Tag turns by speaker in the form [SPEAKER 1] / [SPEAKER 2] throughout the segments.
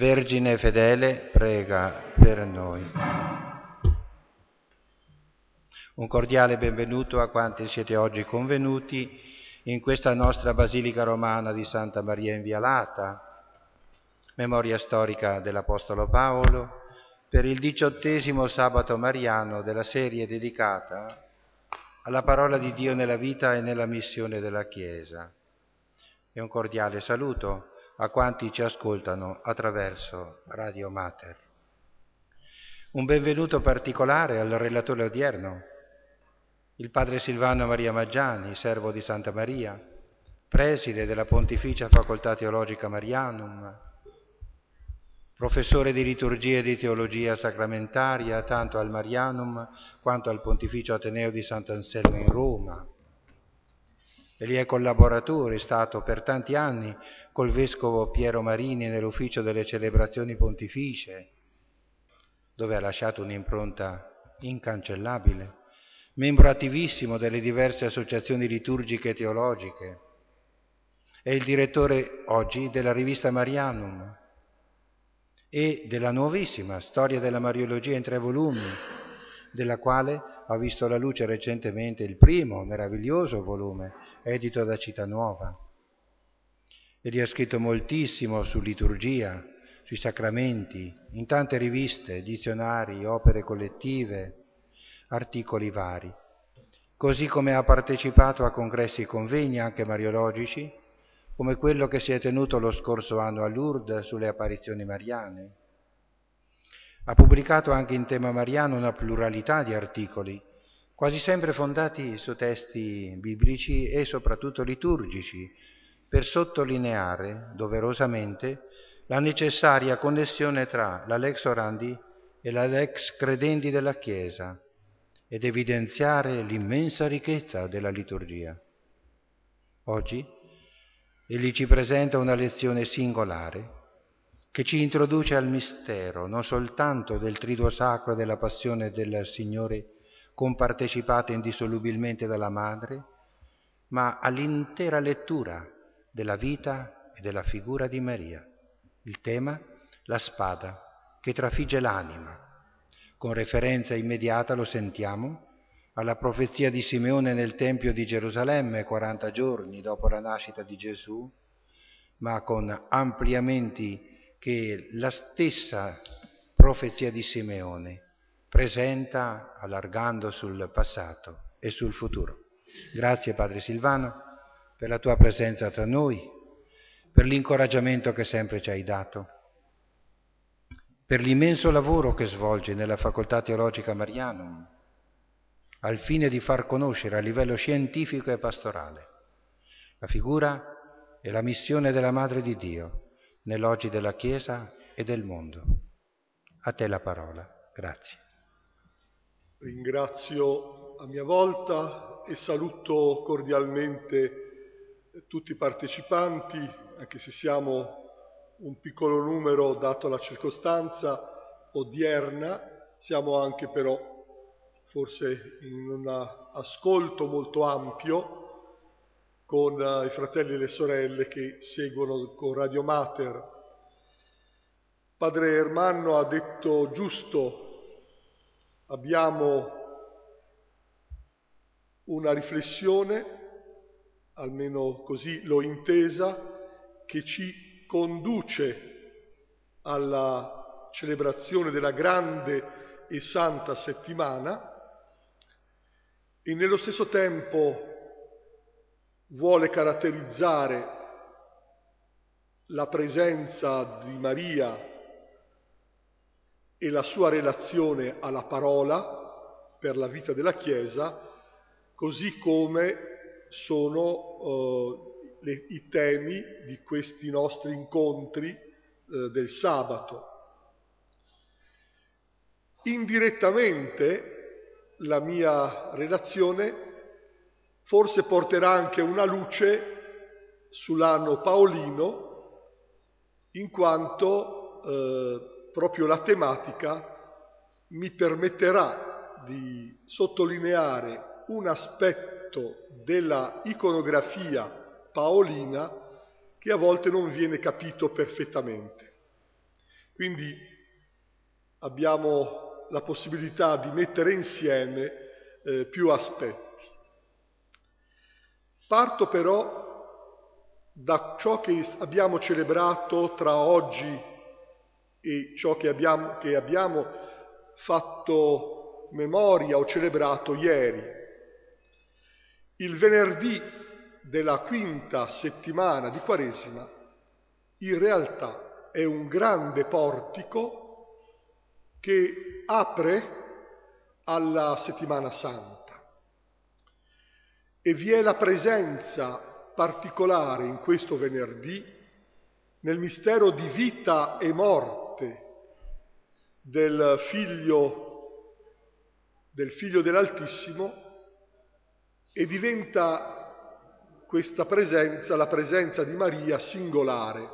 [SPEAKER 1] Vergine fedele, prega per noi. Un cordiale benvenuto a quanti siete oggi convenuti in questa nostra Basilica Romana di Santa Maria in Via Lata, memoria storica dell'Apostolo Paolo, per il 18° sabato mariano della serie dedicata alla parola di Dio nella vita e nella missione della Chiesa. E un cordiale saluto a quanti ci ascoltano attraverso Radio Mater. Un benvenuto particolare al relatore odierno, il padre Silvano Maria Maggiani, servo di Santa Maria, preside della Pontificia Facoltà Teologica Marianum, professore di liturgia e di teologia sacramentaria tanto al Marianum quanto al Pontificio Ateneo di Sant'Anselmo in Roma. Egli è collaboratore, è stato per tanti anni col vescovo Piero Marini nell'ufficio delle celebrazioni pontificie, dove ha lasciato un'impronta incancellabile, membro attivissimo delle diverse associazioni liturgiche e teologiche. È il direttore oggi della rivista Marianum e della nuovissima Storia della Mariologia in 3 volumi, della quale ha visto la luce recentemente il primo meraviglioso volume, edito da Cittanuova. Egli ha scritto moltissimo su liturgia, sui sacramenti, in tante riviste, dizionari, opere collettive, articoli vari. Così come ha partecipato a congressi e convegni anche mariologici, come quello che si è tenuto lo scorso anno a Lourdes sulle apparizioni mariane. Ha pubblicato anche in tema mariano una pluralità di articoli, quasi sempre fondati su testi biblici e soprattutto liturgici, per sottolineare doverosamente la necessaria connessione tra la lex orandi e la lex credendi della Chiesa ed evidenziare l'immensa ricchezza della liturgia. Oggi egli ci presenta una lezione singolare che ci introduce al mistero non soltanto del triduo sacro della passione del Signore compartecipata indissolubilmente dalla Madre, ma all'intera lettura della vita e della figura di Maria. Il tema, la spada che trafigge l'anima. Con referenza immediata, lo sentiamo, alla profezia di Simeone nel Tempio di Gerusalemme 40 giorni dopo la nascita di Gesù, ma con ampliamenti che la stessa profezia di Simeone presenta allargando sul passato e sul futuro. Grazie Padre Silvano per la tua presenza tra noi, per l'incoraggiamento che sempre ci hai dato, per l'immenso lavoro che svolgi nella Facoltà Teologica Marianum, al fine di far conoscere a livello scientifico e pastorale la figura e la missione della Madre di Dio nell'oggi della Chiesa e del mondo. A te la parola. Grazie.
[SPEAKER 2] Ringrazio a mia volta e saluto cordialmente tutti i partecipanti, anche se siamo un piccolo numero dato la circostanza odierna, siamo anche però forse in un ascolto molto ampio con i fratelli e le sorelle che seguono con Radio Mater. Padre Ermanno ha detto giusto, abbiamo una riflessione, almeno così l'ho intesa, che ci conduce alla celebrazione della grande e santa settimana e nello stesso tempo vuole caratterizzare la presenza di Maria e la sua relazione alla parola per la vita della Chiesa, così come sono i temi di questi nostri incontri del sabato. Indirettamente la mia relazione forse porterà anche una luce sull'anno paolino, in quanto proprio la tematica mi permetterà di sottolineare un aspetto della iconografia paolina che a volte non viene capito perfettamente. Quindi abbiamo la possibilità di mettere insieme più aspetti. Parto però da ciò che abbiamo celebrato tra oggi e ciò che abbiamo fatto memoria o celebrato ieri. Il venerdì della quinta settimana di Quaresima in realtà è un grande portico che apre alla Settimana Santa e vi è la presenza particolare in questo venerdì nel mistero di vita e morte del Figlio dell'Altissimo, e diventa questa presenza, la presenza di Maria, singolare.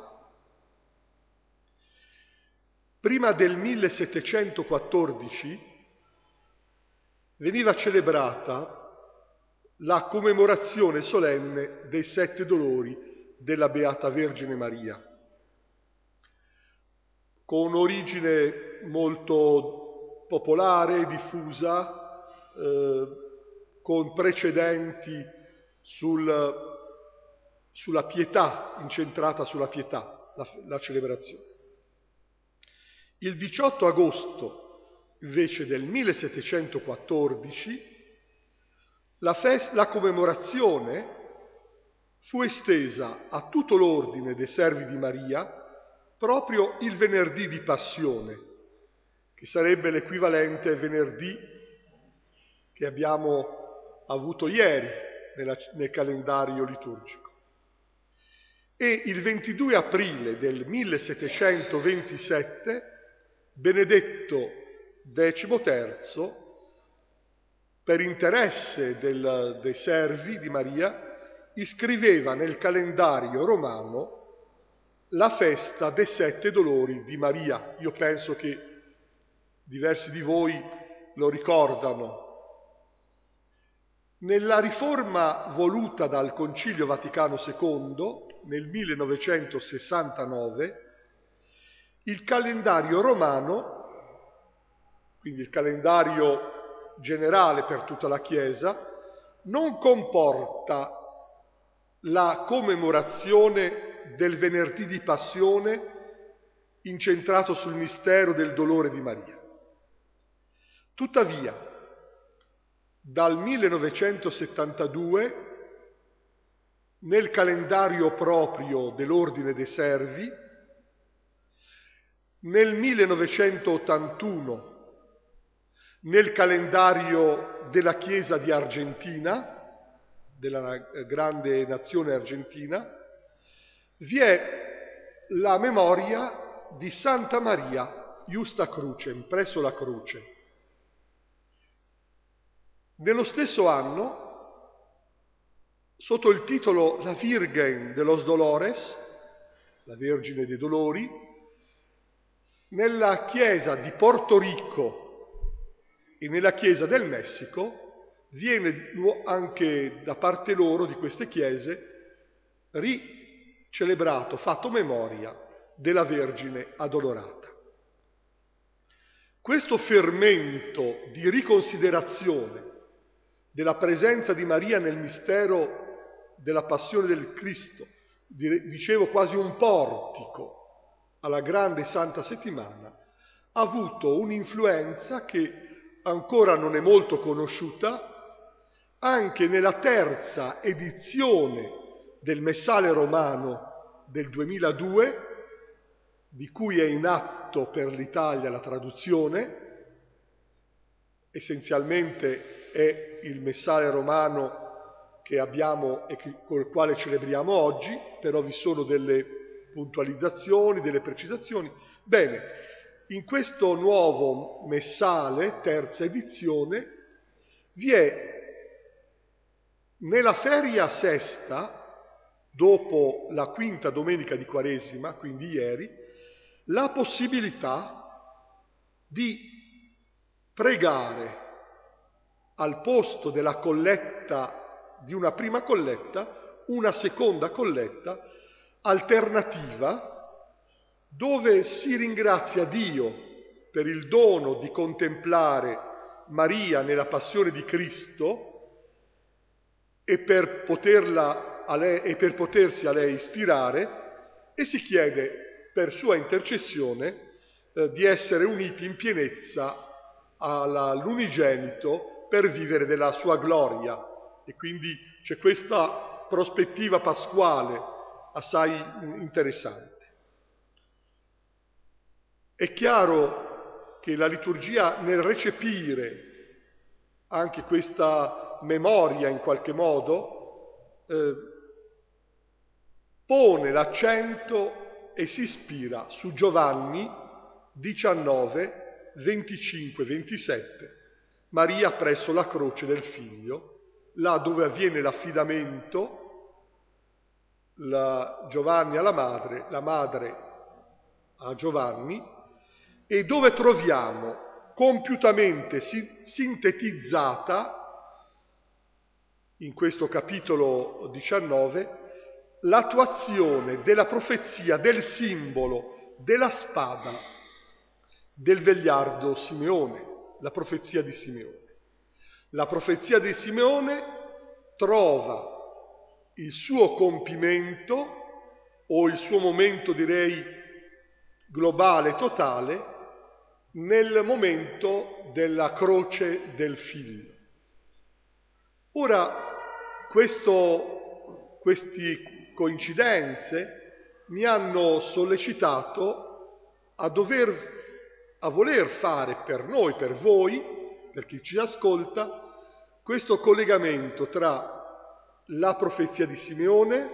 [SPEAKER 2] Prima del 1714 veniva celebrata la commemorazione solenne dei 7 dolori della Beata Vergine Maria, con origine molto popolare, diffusa, con precedenti sulla pietà, incentrata sulla pietà, la celebrazione. Il 18 agosto, invece del 1714, la commemorazione fu estesa a tutto l'ordine dei servi di Maria proprio il venerdì di Passione, che sarebbe l'equivalente venerdì che abbiamo avuto ieri nel calendario liturgico. E il 22 aprile del 1727 Benedetto XIII, per interesse dei servi di Maria, iscriveva nel calendario romano la festa dei 7 dolori di Maria. Io penso che diversi di voi lo ricordano. Nella riforma voluta dal Concilio Vaticano II nel 1969, il calendario romano, quindi il calendario generale per tutta la Chiesa, non comporta la commemorazione del venerdì di Passione incentrato sul mistero del dolore di Maria. Tuttavia, dal 1972, nel calendario proprio dell'Ordine dei Servi, nel 1981 nel calendario della Chiesa di Argentina, della grande nazione argentina, vi è la memoria di Santa Maria Iusta Crucem, presso la croce. Nello stesso anno, sotto il titolo La Virgen de los Dolores, la Vergine dei Dolori, nella chiesa di Porto Rico e nella chiesa del Messico viene anche da parte loro, di queste chiese, ricelebrato, fatto memoria della Vergine addolorata. Questo fermento di riconsiderazione della presenza di Maria nel mistero della passione del Cristo, dicevo quasi un portico alla grande Santa Settimana, ha avuto un'influenza che ancora non è molto conosciuta anche nella terza edizione del Messale romano del 2002, di cui è in atto per l'Italia la traduzione. Essenzialmente è il Messale romano che abbiamo e con il quale celebriamo oggi, però vi sono delle puntualizzazioni, delle precisazioni. Bene, in questo nuovo Messale, terza edizione, vi è nella feria sesta, dopo la quinta domenica di Quaresima, quindi ieri, la possibilità di pregare al posto della colletta, di una prima colletta, una seconda colletta alternativa dove si ringrazia Dio per il dono di contemplare Maria nella passione di Cristo e per potersi a lei ispirare, e si chiede per sua intercessione di essere uniti in pienezza all'unigenito per vivere della sua gloria. E quindi c'è questa prospettiva pasquale assai interessante. È chiaro che la liturgia, nel recepire anche questa memoria in qualche modo, pone l'accento e si ispira su Giovanni 19, 25, 27, Maria presso la croce del Figlio, là dove avviene l'affidamento, Giovanni alla madre, la madre a Giovanni, e dove troviamo compiutamente sintetizzata in questo capitolo 19 l'attuazione della profezia del simbolo della spada del vegliardo Simeone, la profezia di Simeone. La profezia di Simeone trova il suo compimento, o il suo momento, direi, globale, totale, nel momento della croce del Figlio. Ora, queste coincidenze mi hanno sollecitato a voler fare per noi, per voi, per chi ci ascolta, questo collegamento tra la profezia di Simeone,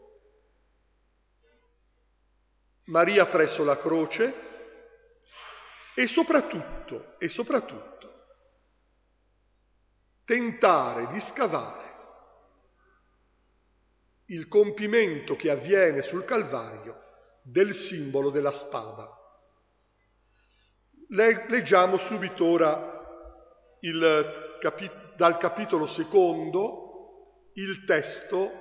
[SPEAKER 2] Maria presso la croce e soprattutto tentare di scavare il compimento che avviene sul Calvario del simbolo della spada. Leggiamo subito ora dal capitolo 2 il testo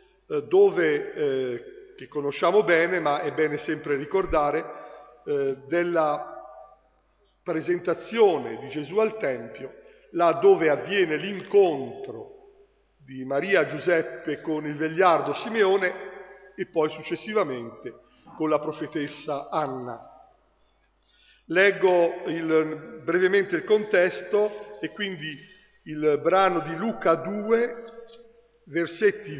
[SPEAKER 2] che conosciamo bene, ma è bene sempre ricordare, della presentazione di Gesù al Tempio, là dove avviene l'incontro di Maria Giuseppe con il vegliardo Simeone e poi successivamente con la profetessa Anna. Leggo brevemente il contesto e quindi il brano di Luca 2, versetti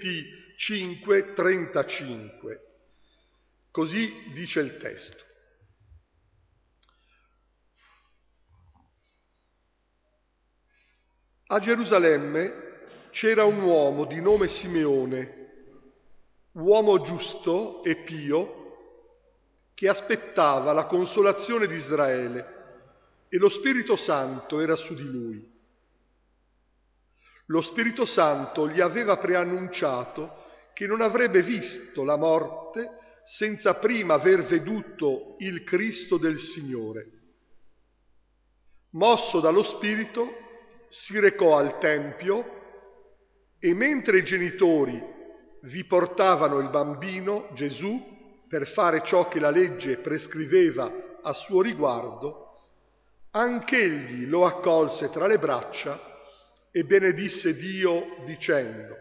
[SPEAKER 2] 25-35. Così dice il testo. A Gerusalemme c'era un uomo di nome Simeone, uomo giusto e pio, che aspettava la consolazione di Israele, e lo Spirito Santo era su di lui. Lo Spirito Santo gli aveva preannunciato che non avrebbe visto la morte senza prima aver veduto il Cristo del Signore. Mosso dallo Spirito, si recò al Tempio e mentre i genitori vi portavano il bambino Gesù per fare ciò che la legge prescriveva a suo riguardo, anch'egli lo accolse tra le braccia e benedisse Dio dicendo,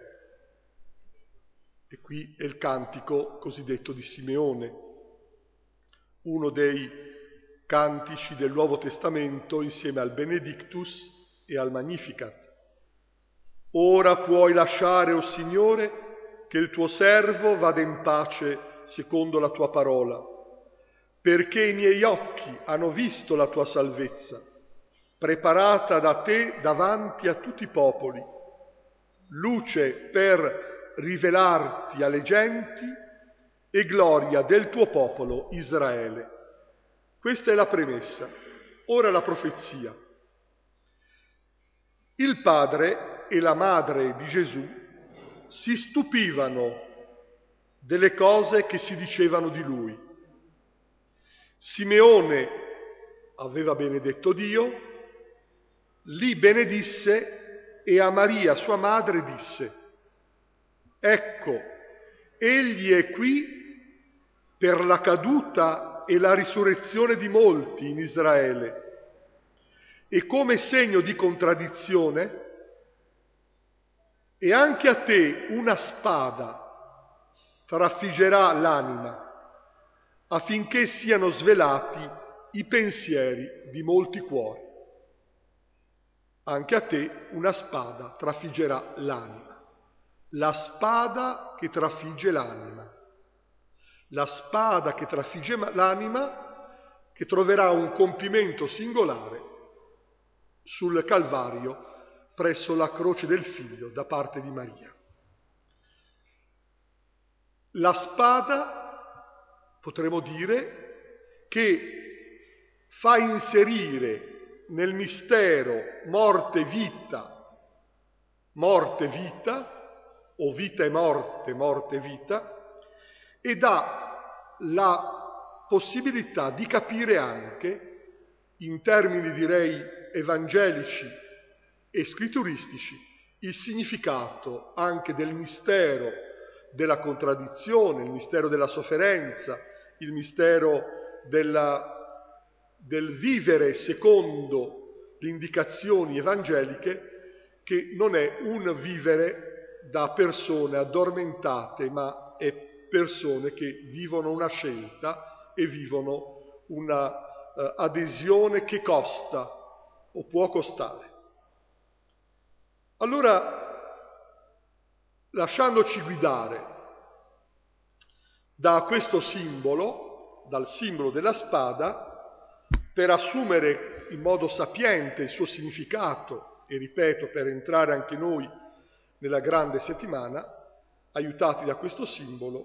[SPEAKER 2] e qui è il cantico cosiddetto di Simeone, uno dei cantici del Nuovo Testamento insieme al Benedictus e al Magnificat. Ora puoi lasciare, o Signore, che il tuo servo vada in pace secondo la tua parola, perché i miei occhi hanno visto la tua salvezza, preparata da te davanti a tutti i popoli, luce per rivelarti alle genti e gloria del tuo popolo Israele. Questa è la premessa. Ora la profezia. Il padre e la madre di Gesù si stupivano delle cose che si dicevano di lui. Simeone aveva benedetto Dio, li benedisse e a Maria sua madre disse: ecco, egli è qui per la caduta e la risurrezione di molti in Israele, e come segno di contraddizione, e anche a te una spada trafiggerà l'anima, affinché siano svelati i pensieri di molti cuori. Anche a te una spada trafiggerà l'anima. La spada che trafigge l'anima. La spada che trafigge l'anima, che troverà un compimento singolare sul Calvario presso la croce del Figlio da parte di Maria. La spada, potremmo dire, che fa inserire nel mistero morte-vita, o vita e morte, morte e vita, e dà la possibilità di capire anche, in termini direi evangelici e scritturistici, il significato anche del mistero della contraddizione, il mistero della sofferenza, il mistero del vivere secondo le indicazioni evangeliche, che non è un vivere da persone addormentate, ma è persone che vivono una scelta e vivono una adesione che costa o può costare. Allora, lasciandoci guidare da questo simbolo, dal simbolo della spada, per assumere in modo sapiente il suo significato e, ripeto, per entrare anche noi nella grande settimana, aiutati da questo simbolo,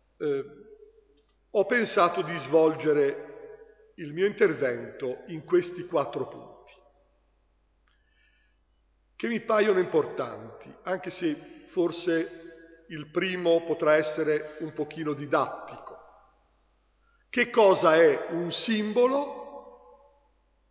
[SPEAKER 2] ho pensato di svolgere il mio intervento in questi 4 punti, che mi paiono importanti, anche se forse il primo potrà essere un pochino didattico. Che cosa è un simbolo?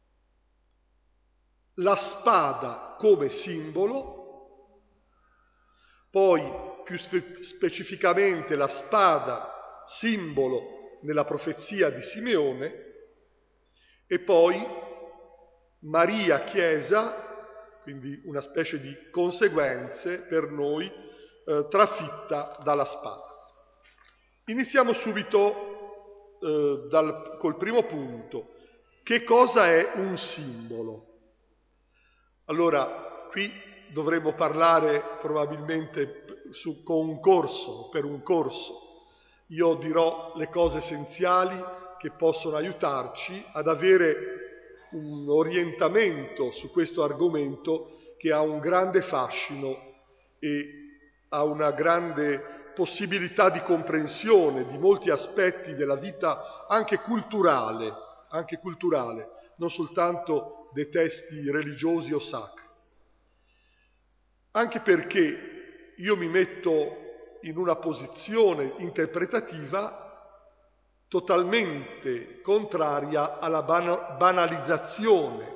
[SPEAKER 2] La spada come simbolo, poi più specificamente la spada simbolo nella profezia di Simeone, e poi Maria Chiesa, quindi una specie di conseguenze per noi, trafitta dalla spada. Iniziamo subito col primo punto. Che cosa è un simbolo? Allora, qui dovremmo parlare probabilmente per un corso. Io dirò le cose essenziali che possono aiutarci ad avere un orientamento su questo argomento che ha un grande fascino e ha una grande possibilità di comprensione di molti aspetti della vita anche culturale, non soltanto dei testi religiosi o sacri. Anche perché io mi metto in una posizione interpretativa totalmente contraria alla banalizzazione.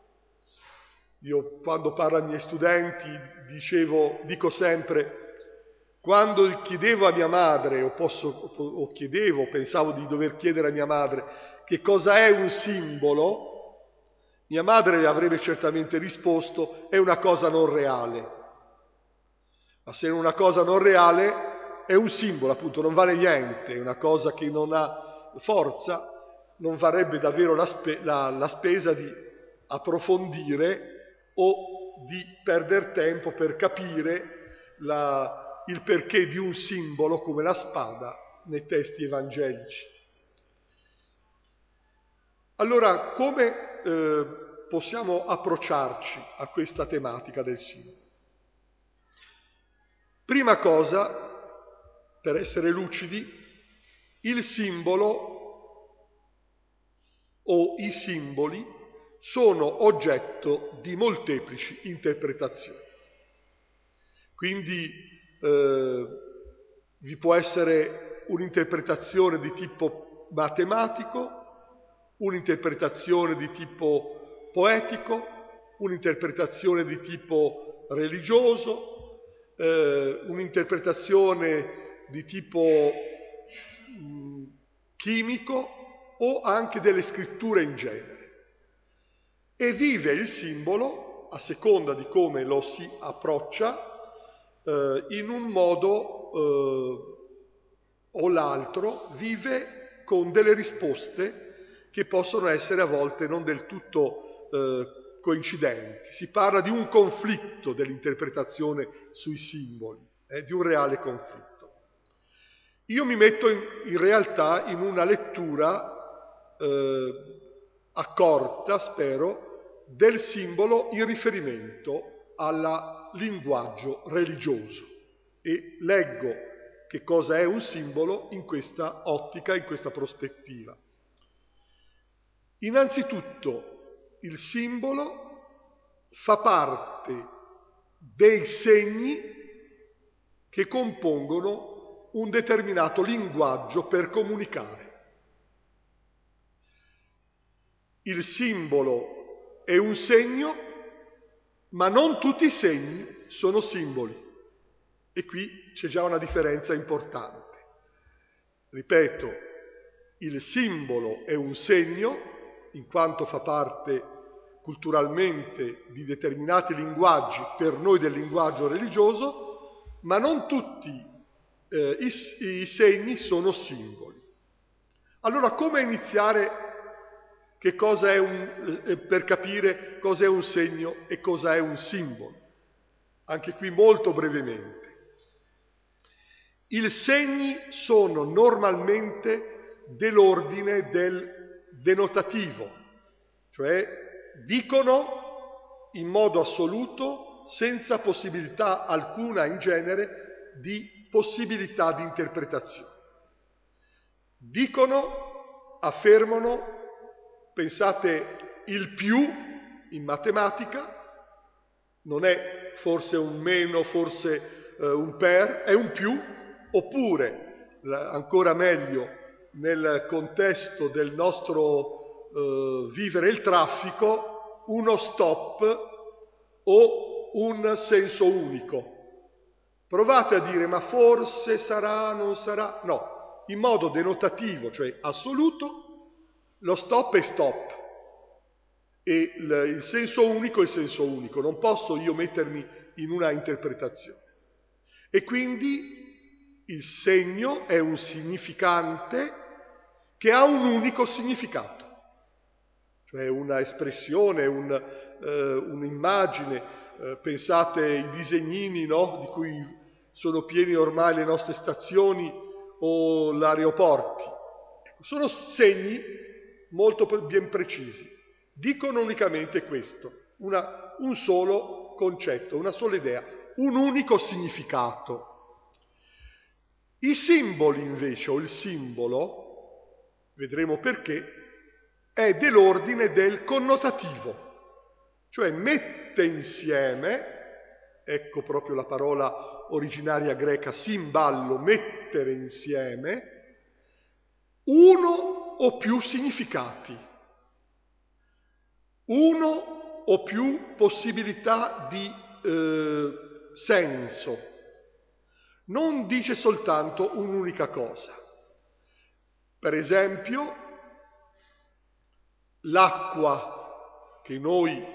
[SPEAKER 2] Io quando parlo ai miei studenti dico sempre, quando chiedevo a mia madre, pensavo di dover chiedere a mia madre che cosa è un simbolo, mia madre avrebbe certamente risposto, è una cosa non reale. Ma se è una cosa non reale, è un simbolo, appunto, non vale niente, è una cosa che non ha forza, non varrebbe davvero la spesa di approfondire o di perdere tempo per capire il perché di un simbolo come la spada nei testi evangelici. Allora, come possiamo approcciarci a questa tematica del simbolo? Prima cosa, per essere lucidi, il simbolo o i simboli sono oggetto di molteplici interpretazioni. Quindi vi può essere un'interpretazione di tipo matematico, un'interpretazione di tipo poetico, un'interpretazione di tipo religioso, un'interpretazione di tipo chimico o anche delle scritture in genere. E vive il simbolo, a seconda di come lo si approccia, in un modo o l'altro, vive con delle risposte che possono essere a volte non del tutto coincidenti. Si parla di un conflitto dell'interpretazione sui simboli, di un reale conflitto. Io mi metto in realtà in una lettura accorta, spero, del simbolo in riferimento al linguaggio religioso e leggo che cosa è un simbolo in questa ottica, in questa prospettiva. Innanzitutto, il simbolo fa parte dei segni che compongono un determinato linguaggio per comunicare. Il simbolo è un segno, ma non tutti i segni sono simboli. E qui c'è già una differenza importante. Ripeto, il simbolo è un segno, in quanto fa parte culturalmente di determinati linguaggi, per noi del linguaggio religioso, ma non tutti i segni sono simboli. Allora, come iniziare che cosa è per capire cosa è un segno e cosa è un simbolo? Anche qui molto brevemente. I segni sono normalmente dell'ordine del denotativo, cioè dicono in modo assoluto, senza possibilità alcuna in genere di possibilità di interpretazione. Dicono, affermano, pensate il più in matematica, non è forse un meno, forse un per, è un più, oppure, ancora meglio, nel contesto del nostro vivere il traffico, uno stop o un senso unico. Provate a dire, ma forse sarà, non sarà? No, in modo denotativo, cioè assoluto, lo stop è stop e il senso unico è il senso unico. Non posso io mettermi in una interpretazione. E quindi il segno è un significante che ha un unico significato, cioè una espressione, un'immagine. Pensate ai disegnini, no? Di cui sono pieni ormai le nostre stazioni o gli aeroporti. Sono segni molto ben precisi, dicono unicamente questo, un solo concetto, una sola idea, un unico significato. I simboli invece, o il simbolo, vedremo perché, è dell'ordine del connotativo, cioè mette insieme, ecco proprio la parola originaria greca simballo, mettere insieme, uno o più significati, uno o più possibilità di senso. Non dice soltanto un'unica cosa. Per esempio, l'acqua che noi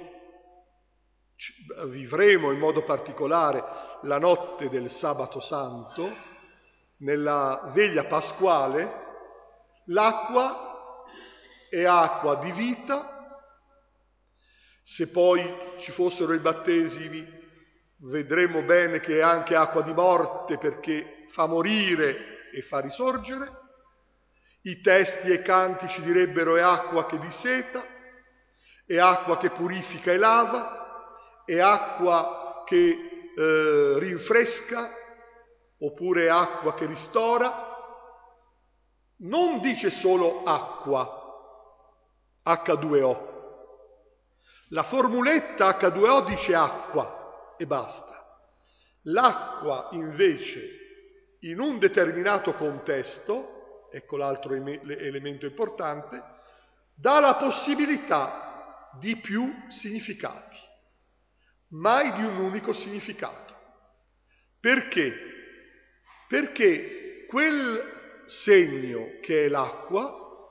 [SPEAKER 2] vivremo in modo particolare la notte del Sabato Santo, nella veglia pasquale, l'acqua è acqua di vita. Se poi ci fossero i battesimi, vedremo bene che è anche acqua di morte, perché fa morire e fa risorgere. I testi e i canti ci direbbero è acqua che disseta, è acqua che purifica e lava, è acqua che rinfresca, oppure è acqua che ristora. Non dice solo acqua, H2O. La formuletta H2O dice acqua e basta. L'acqua invece, in un determinato contesto, ecco l'altro elemento importante, dà la possibilità di più significati, mai di un unico significato. Perché? Perché quel segno, che è l'acqua,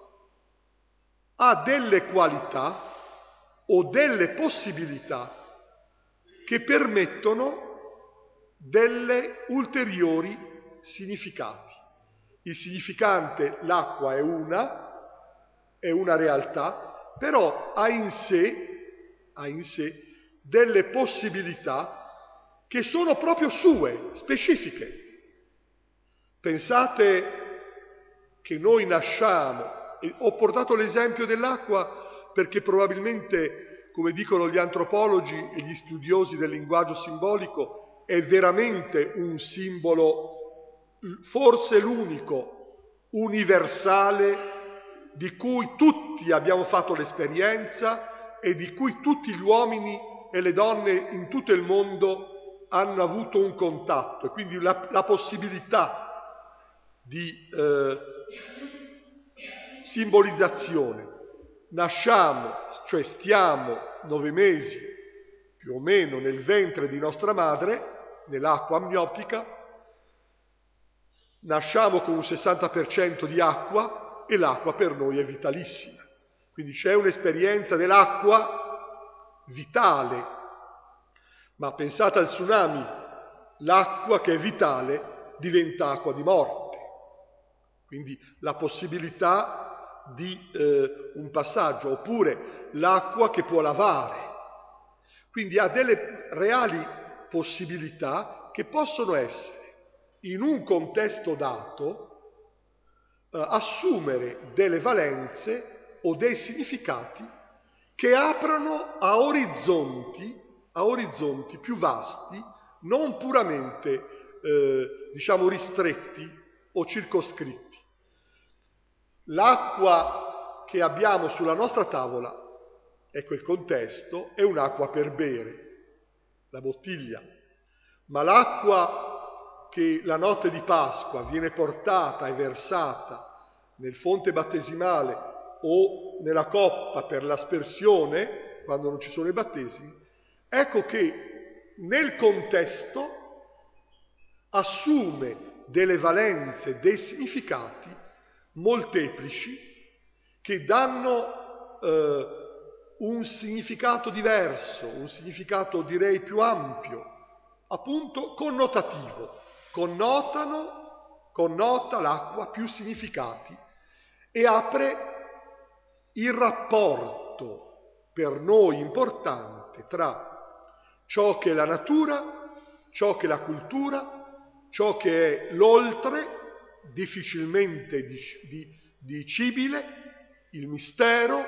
[SPEAKER 2] ha delle qualità o delle possibilità che permettono delle ulteriori significati. Il significante, l'acqua è una realtà, però ha in sé delle possibilità che sono proprio sue, specifiche. Pensate che noi nasciamo, e ho portato l'esempio dell'acqua perché probabilmente, come dicono gli antropologi e gli studiosi del linguaggio simbolico, è veramente un simbolo, forse l'unico, universale, di cui tutti abbiamo fatto l'esperienza e di cui tutti gli uomini e le donne in tutto il mondo hanno avuto un contatto, e quindi la possibilità di simbolizzazione. Nasciamo, cioè stiamo 9 mesi più o meno nel ventre di nostra madre, nell'acqua amniotica, nasciamo con un 60% di acqua e l'acqua per noi è vitalissima. Quindi c'è un'esperienza dell'acqua vitale, ma pensate al tsunami, l'acqua che è vitale diventa acqua di morte. Quindi la possibilità di un passaggio, oppure l'acqua che può lavare. Quindi ha delle reali possibilità che possono essere, in un contesto dato, assumere delle valenze o dei significati che aprono a orizzonti più vasti, non puramente, ristretti o circoscritti. L'acqua che abbiamo sulla nostra tavola, ecco il contesto, è un'acqua per bere, la bottiglia, ma l'acqua che la notte di Pasqua viene portata e versata nel fonte battesimale o nella coppa per l'aspersione, quando non ci sono i battesimi, ecco che nel contesto assume delle valenze, dei significati molteplici che danno un significato diverso, un significato direi più ampio, appunto connotativo. Connota l'acqua più significati e apre il rapporto per noi importante tra ciò che è la natura, ciò che è la cultura, ciò che è l'oltre, difficilmente dicibile, il mistero,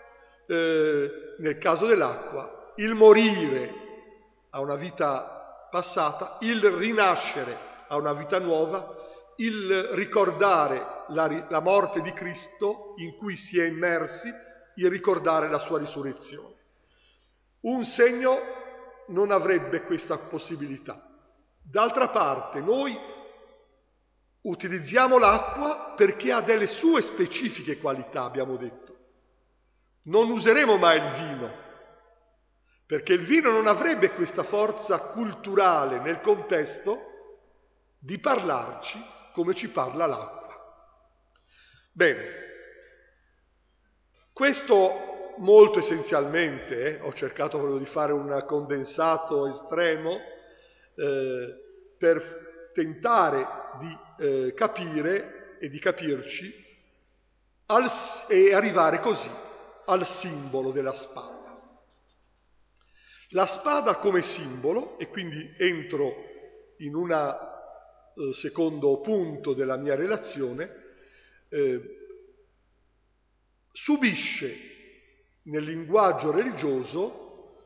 [SPEAKER 2] nel caso dell'acqua, il morire a una vita passata, il rinascere a una vita nuova, il ricordare la morte di Cristo in cui si è immersi, il ricordare la sua risurrezione. Un segno non avrebbe questa possibilità. D'altra parte, noi utilizziamo l'acqua perché ha delle sue specifiche qualità, abbiamo detto. Non useremo mai il vino, perché il vino non avrebbe questa forza culturale nel contesto di parlarci come ci parla l'acqua. Bene, questo molto essenzialmente, ho cercato proprio di fare un condensato estremo per tentare di capire e di capirci e arrivare così al simbolo della spada. La spada come simbolo, e quindi entro in un secondo punto della mia relazione, subisce nel linguaggio religioso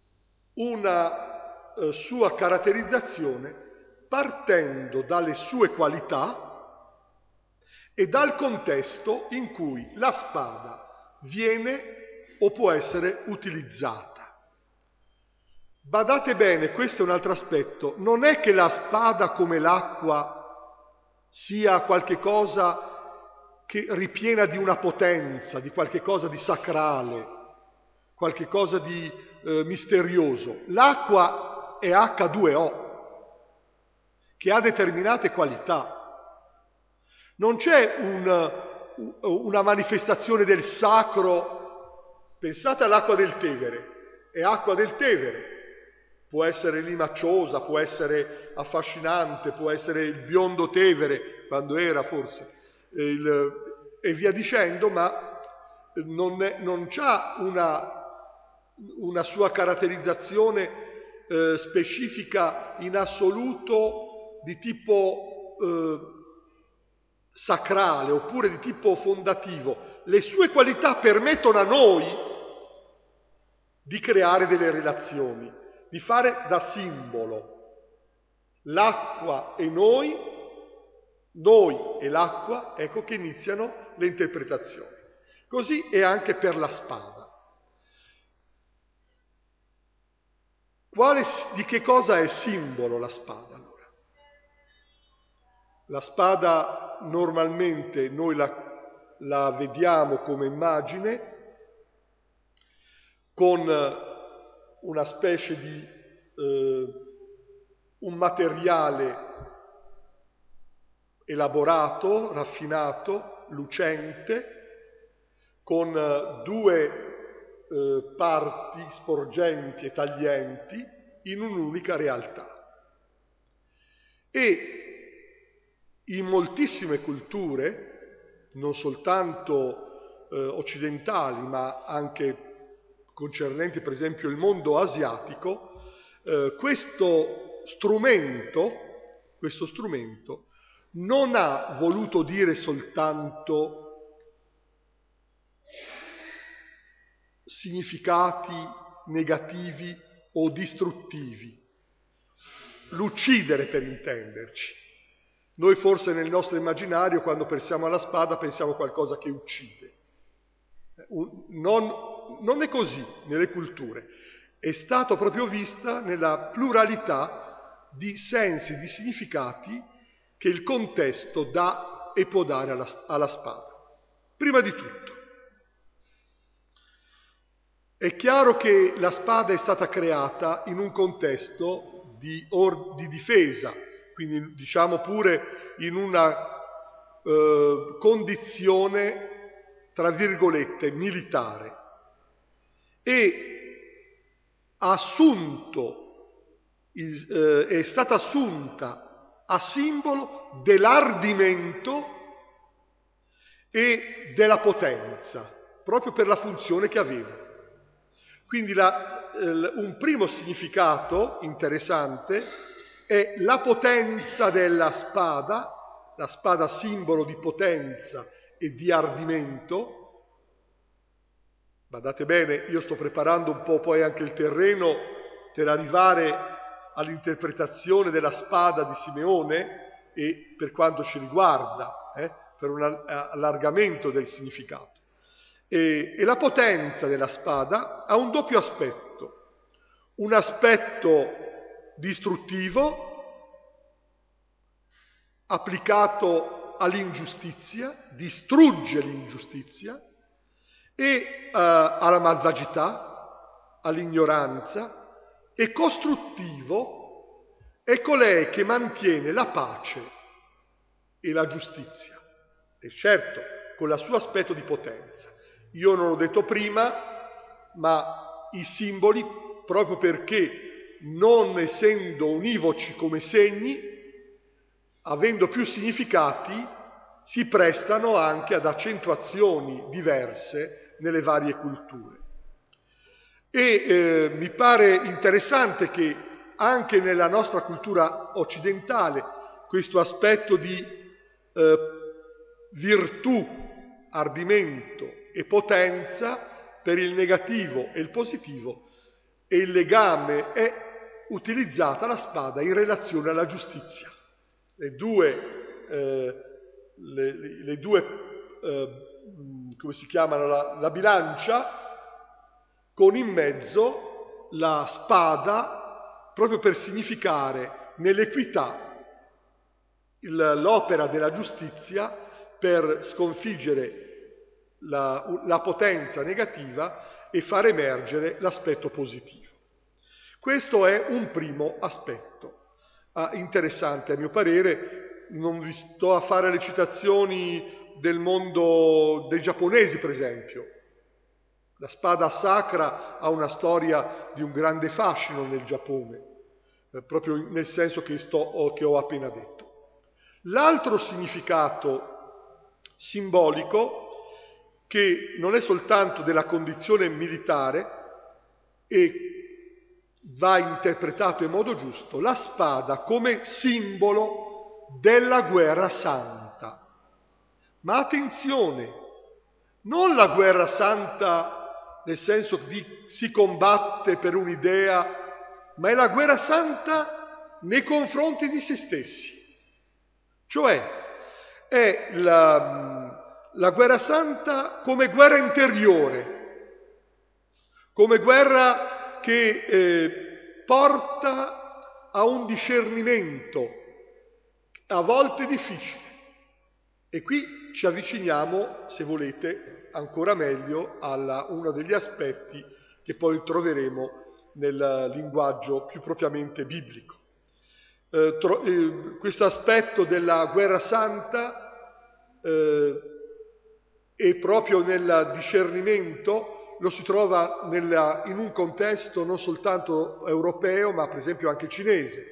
[SPEAKER 2] una sua caratterizzazione partendo dalle sue qualità e dal contesto in cui la spada viene o può essere utilizzata. Badate bene, questo è un altro aspetto, non è che la spada come l'acqua sia qualche cosa che ripiena di una potenza, di qualche cosa di sacrale, qualche cosa di misterioso. L'acqua è H2O, che ha determinate qualità. Non c'è una manifestazione del sacro. Pensate all'acqua del Tevere, è acqua del Tevere, può essere limacciosa, può essere affascinante, può essere il biondo Tevere, quando era forse, e via dicendo, ma non c'ha una sua caratterizzazione specifica in assoluto di tipo sacrale oppure di tipo fondativo. Le sue qualità permettono a noi di creare delle relazioni, di fare da simbolo. L'acqua e noi e l'acqua, ecco che iniziano le interpretazioni. Così è anche per la spada. Di che cosa è simbolo la spada allora? La spada normalmente noi la vediamo come immagine con una specie di un materiale elaborato, raffinato, lucente, con due parti sporgenti e taglienti in un'unica realtà. E in moltissime culture, non soltanto occidentali, ma anche concernenti per esempio il mondo asiatico, questo strumento non ha voluto dire soltanto significati negativi o distruttivi, l'uccidere per intenderci. Noi forse nel nostro immaginario, quando pensiamo alla spada, pensiamo a qualcosa che uccide. Non è così nelle culture. È stato proprio vista nella pluralità di sensi, di significati che il contesto dà e può dare alla spada. Prima di tutto, è chiaro che la spada è stata creata in un contesto di difesa, quindi diciamo pure in una condizione, tra virgolette, militare, e è stata assunta a simbolo dell'ardimento e della potenza, proprio per la funzione che aveva. Quindi un primo significato interessante è la potenza della spada, la spada simbolo di potenza e di ardimento. Badate bene, io sto preparando un po' poi anche il terreno per arrivare all'interpretazione della spada di Simeone e per quanto ci riguarda, per un allargamento del significato. E la potenza della spada ha un doppio aspetto, un aspetto distruttivo, applicato all'ingiustizia, distrugge l'ingiustizia, e alla malvagità, all'ignoranza, e costruttivo è colei che mantiene la pace e la giustizia, e certo con il suo aspetto di potenza. Io non l'ho detto prima, ma i simboli, proprio perché non essendo univoci come segni, avendo più significati, si prestano anche ad accentuazioni diverse nelle varie culture. E mi pare interessante che anche nella nostra cultura occidentale questo aspetto di virtù, ardimento e potenza per il negativo e il positivo, e il legame è utilizzata la spada in relazione alla giustizia. Le due come si chiamano, la bilancia, con in mezzo la spada, proprio per significare nell'equità l'opera della giustizia per sconfiggere la potenza negativa e far emergere l'aspetto positivo. Questo è un primo aspetto interessante, a mio parere, non vi sto a fare le citazioni del mondo dei giapponesi, per esempio. La spada sacra ha una storia di un grande fascino nel Giappone, proprio nel senso che ho appena detto. L'altro significato simbolico, che non è soltanto della condizione militare e va interpretato in modo giusto, la spada come simbolo della guerra santa. Ma attenzione, non la guerra santa nel senso di si combatte per un'idea, ma è la guerra santa nei confronti di se stessi. Cioè è la guerra santa come guerra interiore, come guerra che porta a un discernimento a volte difficile. E qui ci avviciniamo, se volete, ancora meglio a uno degli aspetti che poi troveremo nel linguaggio più propriamente biblico. Questo aspetto della guerra santa e proprio nel discernimento lo si trova in un contesto non soltanto europeo, ma per esempio anche cinese.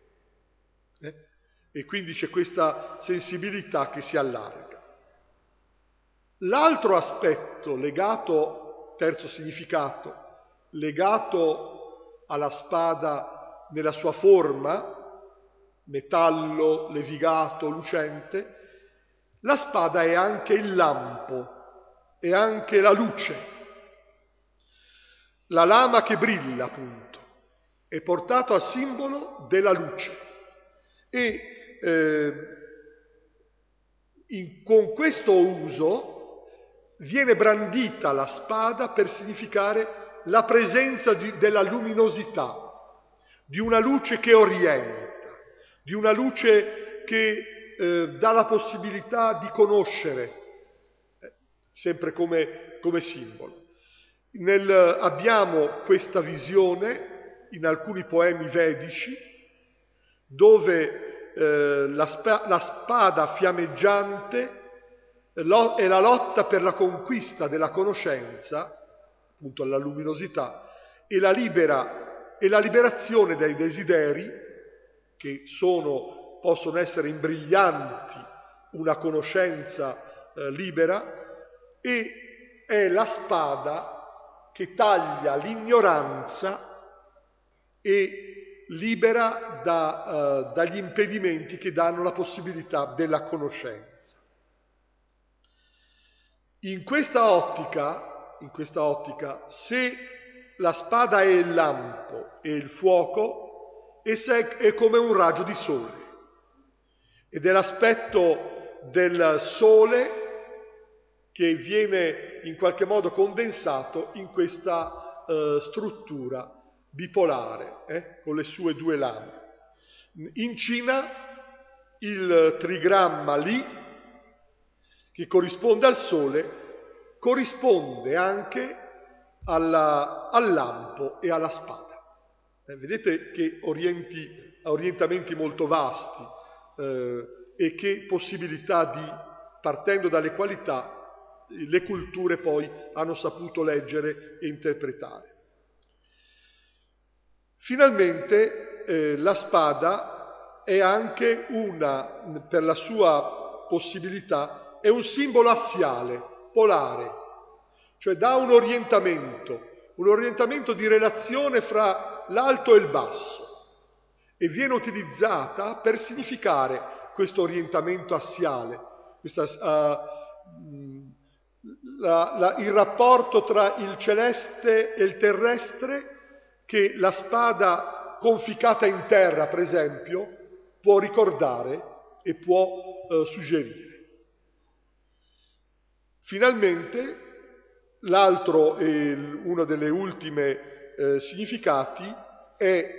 [SPEAKER 2] E quindi c'è questa sensibilità che si allarga. L'altro aspetto legato, terzo significato, legato alla spada nella sua forma, metallo, levigato, lucente, la spada è anche il lampo, è anche la luce. La lama che brilla, appunto, è portato a simbolo della luce. E con questo uso viene brandita la spada per significare la presenza della luminosità, di una luce che orienta, di una luce che dà la possibilità di conoscere, sempre come simbolo. Abbiamo questa visione in alcuni poemi vedici, dove la spada fiammeggiante è la lotta per la conquista della conoscenza, appunto alla luminosità, e la liberazione dai desideri, che possono essere imbriglianti una conoscenza libera, e è la spada che taglia l'ignoranza e libera dagli impedimenti che danno la possibilità della conoscenza. In questa ottica, se la spada è il lampo e il fuoco, essa è come un raggio di sole, ed è l'aspetto del sole che viene in qualche modo condensato in questa struttura bipolare, con le sue due lame. In Cina il trigramma Li, che corrisponde al sole, corrisponde anche al lampo e alla spada. Vedete che orientamenti molto vasti e che possibilità partendo dalle qualità, le culture poi hanno saputo leggere e interpretare. Finalmente la spada è anche per la sua possibilità, è un simbolo assiale, polare, cioè dà un orientamento di relazione fra l'alto e il basso, e viene utilizzata per significare questo orientamento assiale, il rapporto tra il celeste e il terrestre, che la spada conficcata in terra, per esempio, può ricordare e può suggerire. Finalmente, l'altro e uno delle ultime significati è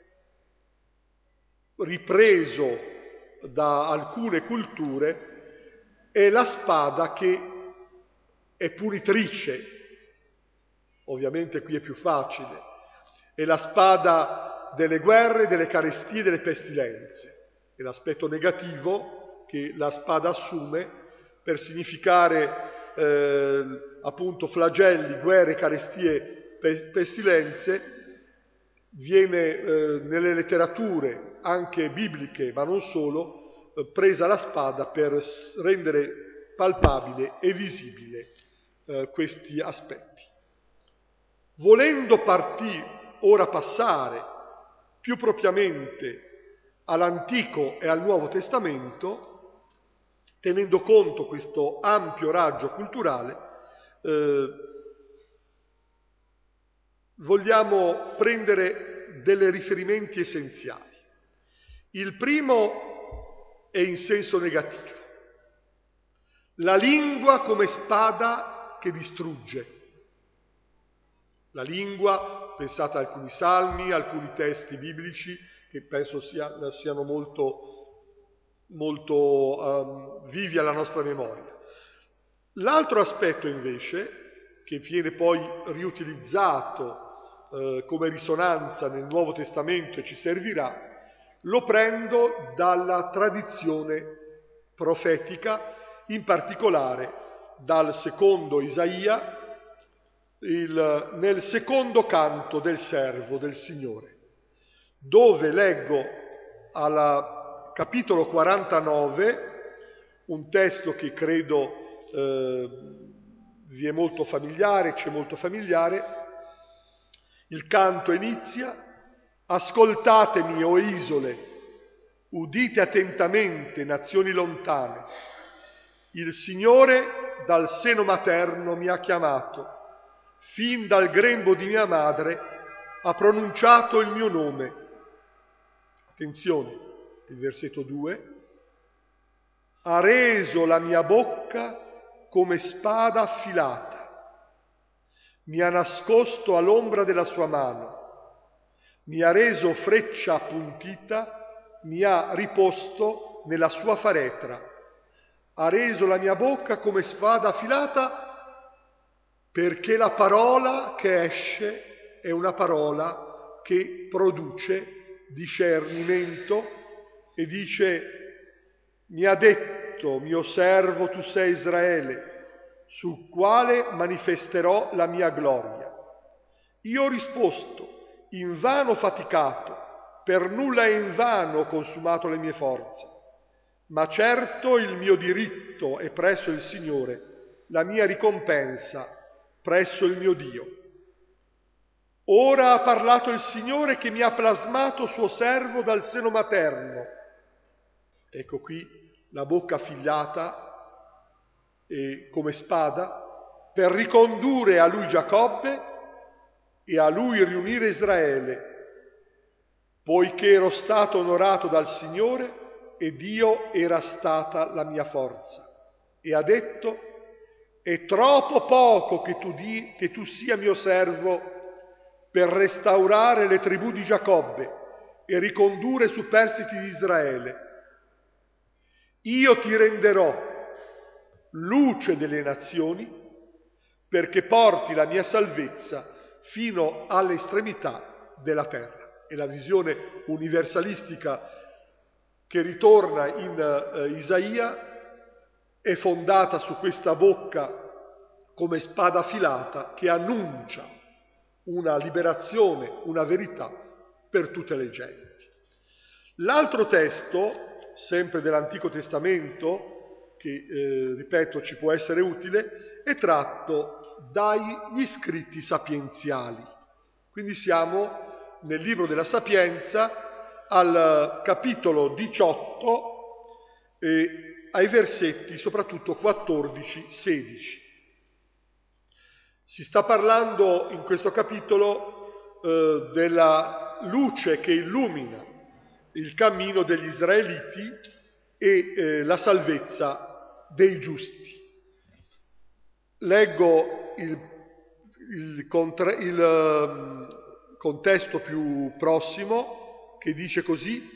[SPEAKER 2] ripreso da alcune culture, è la spada che è punitrice. Ovviamente qui è più facile. È la spada delle guerre, delle carestie, delle pestilenze. è l'aspetto negativo che la spada assume per significare appunto flagelli, guerre, carestie, pestilenze. Viene nelle letterature anche bibliche, ma non solo, presa la spada per rendere palpabile e visibile questi aspetti. Volendo ora passare più propriamente all'Antico e al Nuovo Testamento, tenendo conto questo ampio raggio culturale, vogliamo prendere dei riferimenti essenziali. Il primo è in senso negativo. La lingua come spada che distrugge. La lingua, pensate a alcuni salmi, alcuni testi biblici che penso siano molto vivi alla nostra memoria. L'altro aspetto invece, che viene poi riutilizzato come risonanza nel Nuovo Testamento e ci servirà, lo prendo dalla tradizione profetica, in particolare dal secondo Isaia, nel secondo canto del servo del Signore, dove leggo al capitolo 49 un testo che credo vi è molto familiare, c'è molto familiare. Il canto inizia: ascoltatemi, o isole, udite attentamente, nazioni lontane. Il Signore dal seno materno mi ha chiamato, fin dal grembo di mia madre ha pronunciato il mio nome. Attenzione, il versetto 2. Ha reso la mia bocca come spada affilata. Mi ha nascosto all'ombra della sua mano, mi ha reso freccia appuntita, mi ha riposto nella sua faretra. Ha reso la mia bocca come spada affilata, perché la parola che esce è una parola che produce discernimento e dice: mi ha detto, mio servo tu sei Israele, sul quale manifesterò la mia gloria. Io ho risposto: invano faticato, per nulla e invano ho consumato le mie forze, ma certo il mio diritto è presso il Signore, la mia ricompensa presso il mio Dio. Ora ha parlato il Signore che mi ha plasmato suo servo dal seno materno. Ecco qui la bocca affilata e come spada, per ricondurre a lui Giacobbe e a lui riunire Israele, poiché ero stato onorato dal Signore e Dio era stata la mia forza. E ha detto: è troppo poco che tu sia mio servo per restaurare le tribù di Giacobbe e ricondurre i superstiti di Israele. Io ti renderò luce delle nazioni, perché porti la mia salvezza fino alle estremità della terra. È la visione universalistica che ritorna in Isaia, è fondata su questa bocca come spada affilata che annuncia una liberazione, una verità per tutte le genti. L'altro testo, sempre dell'Antico Testamento, che, ripeto, ci può essere utile, è tratto dagli scritti sapienziali. Quindi siamo nel libro della Sapienza, al capitolo 18, ai versetti soprattutto 14-16. Si sta parlando in questo capitolo della luce che illumina il cammino degli israeliti e la salvezza dei giusti. Leggo il contesto più prossimo, che dice così: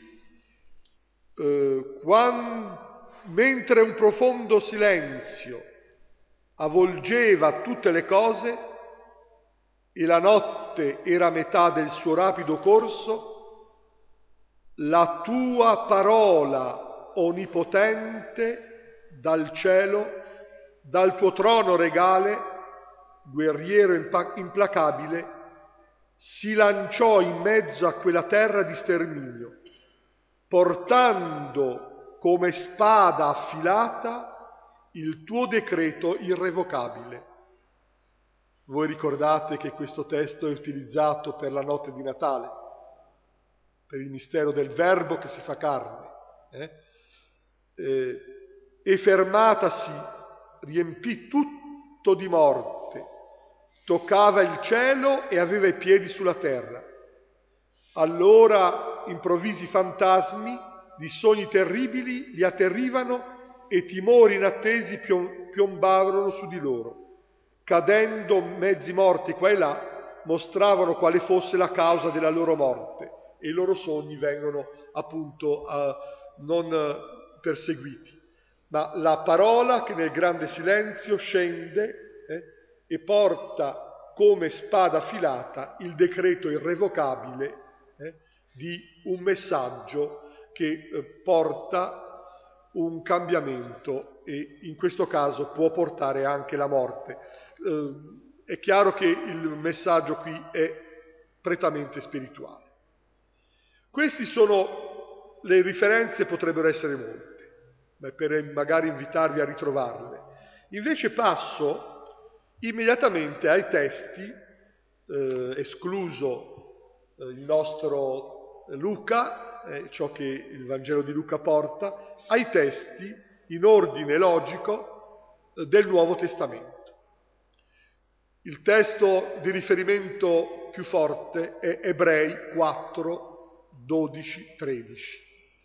[SPEAKER 2] mentre un profondo silenzio avvolgeva tutte le cose e la notte era a metà del suo rapido corso, la tua parola onnipotente dal cielo, dal tuo trono regale, guerriero implacabile, si lanciò in mezzo a quella terra di sterminio, portando come spada affilata il tuo decreto irrevocabile. Voi ricordate che questo testo è utilizzato per la notte di Natale, per il mistero del Verbo che si fa carne. E fermatasi, riempì tutto di morte, toccava il cielo e aveva i piedi sulla terra. Allora improvvisi fantasmi di sogni terribili li atterrivano e timori inattesi piombavano su di loro. Cadendo mezzi morti qua e là, mostravano quale fosse la causa della loro morte e i loro sogni vengono appunto non perseguiti. Ma la parola che nel grande silenzio scende e porta come spada affilata il decreto irrevocabile di un messaggio che porta un cambiamento e in questo caso può portare anche la morte. È chiaro che il messaggio qui è prettamente spirituale. Queste sono le riferenze, potrebbero essere molte, per magari invitarvi a ritrovarle. Invece passo immediatamente ai testi, escluso il nostro Luca, ciò che il Vangelo di Luca porta, ai testi in ordine logico del Nuovo Testamento. Il testo di riferimento più forte è Ebrei 4, 12, 13.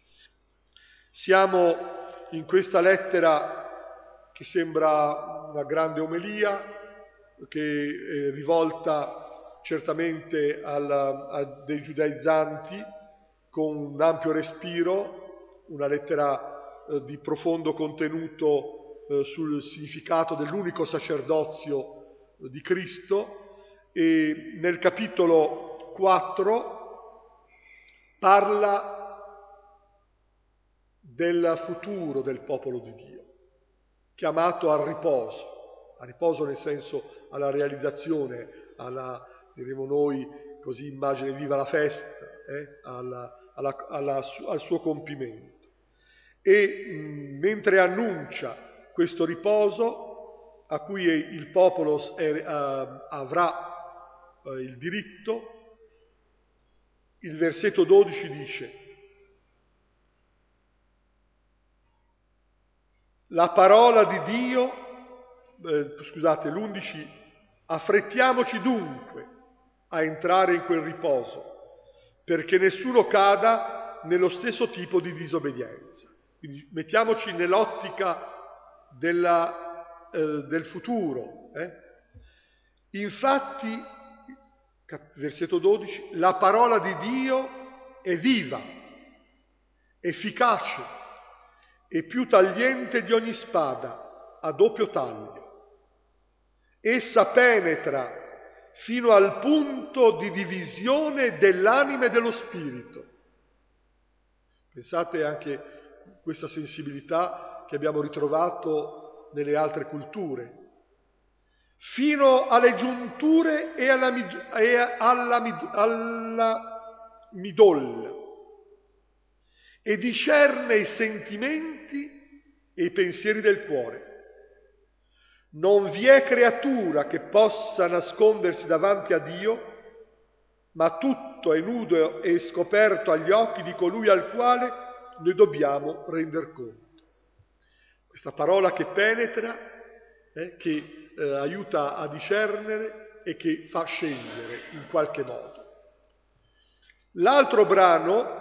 [SPEAKER 2] Siamo in questa lettera che sembra una grande omelia, che è rivolta certamente a dei giudaizzanti con un ampio respiro, una lettera di profondo contenuto sul significato dell'unico sacerdozio di Cristo, e nel capitolo 4 parla del futuro del popolo di Dio, chiamato al riposo nel senso alla realizzazione, diremo noi così, immagine viva la festa, al suo compimento. E mentre annuncia questo riposo a cui il popolo avrà il diritto, il versetto 12 dice: la parola di Dio, l'11, affrettiamoci dunque a entrare in quel riposo, perché nessuno cada nello stesso tipo di disobbedienza. Quindi mettiamoci nell'ottica del futuro. Infatti, versetto 12, la parola di Dio è viva, efficace e più tagliente di ogni spada a doppio taglio. Essa penetra fino al punto di divisione dell'anima e dello spirito. Pensate anche a questa sensibilità che abbiamo ritrovato nelle altre culture, fino alle giunture e alla midolla, e discerne i sentimenti e i pensieri del cuore. Non vi è creatura che possa nascondersi davanti a Dio, ma tutto è nudo e scoperto agli occhi di colui al quale noi dobbiamo render conto. Questa parola che penetra, che aiuta a discernere e che fa scegliere in qualche modo. L'altro brano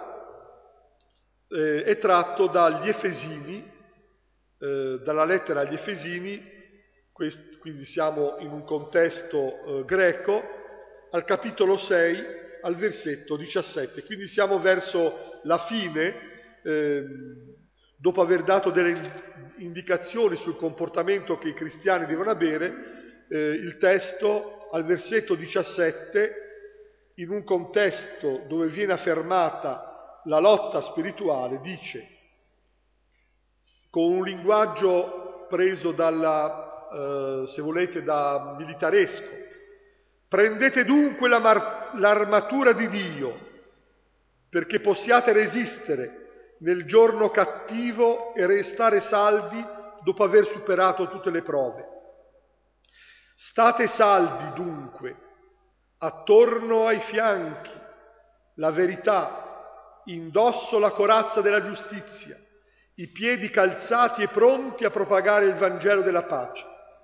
[SPEAKER 2] è tratto dagli Efesini, dalla lettera agli Efesini, quindi siamo in un contesto greco, al capitolo 6, al versetto 17. Quindi siamo verso la fine, dopo aver dato delle indicazioni sul comportamento che i cristiani devono avere, il testo al versetto 17, in un contesto dove viene affermata la lotta spirituale dice, con un linguaggio preso se volete, da militaresco: prendete dunque l'armatura di Dio, perché possiate resistere nel giorno cattivo e restare saldi dopo aver superato tutte le prove. State saldi dunque, attorno ai fianchi la verità, indosso la corazza della giustizia, i piedi calzati e pronti a propagare il Vangelo della pace.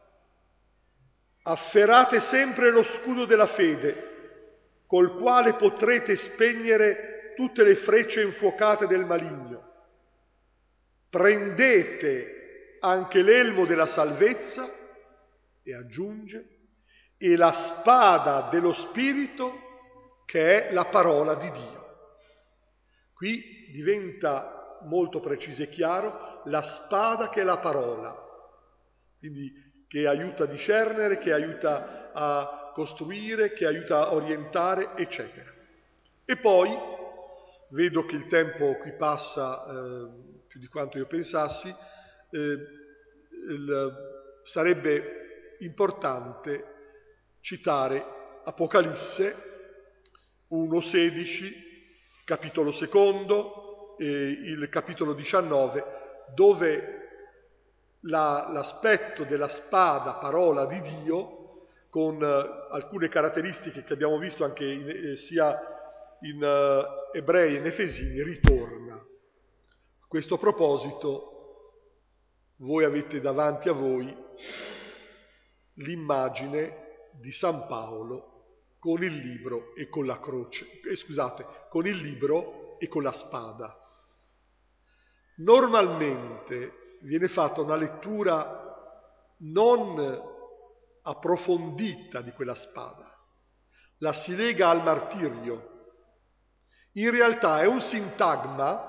[SPEAKER 2] Afferrate sempre lo scudo della fede, col quale potrete spegnere tutte le frecce infuocate del maligno. Prendete anche l'elmo della salvezza, e aggiunge, e la spada dello Spirito, che è la parola di Dio. Qui diventa molto preciso e chiaro la spada che è la parola, quindi che aiuta a discernere, che aiuta a costruire, che aiuta a orientare, eccetera. E poi, vedo che il tempo qui passa più di quanto io pensassi, sarebbe importante citare Apocalisse 1,16, capitolo 2 e il capitolo 19, dove l'aspetto della spada, parola di Dio, con alcune caratteristiche che abbiamo visto anche sia in Ebrei e in Efesini, ritorna. A questo proposito, voi avete davanti a voi l'immagine di San Paolo con il libro e con la croce, con il libro e con la spada. Normalmente viene fatta una lettura non approfondita di quella spada, la si lega al martirio. In realtà è un sintagma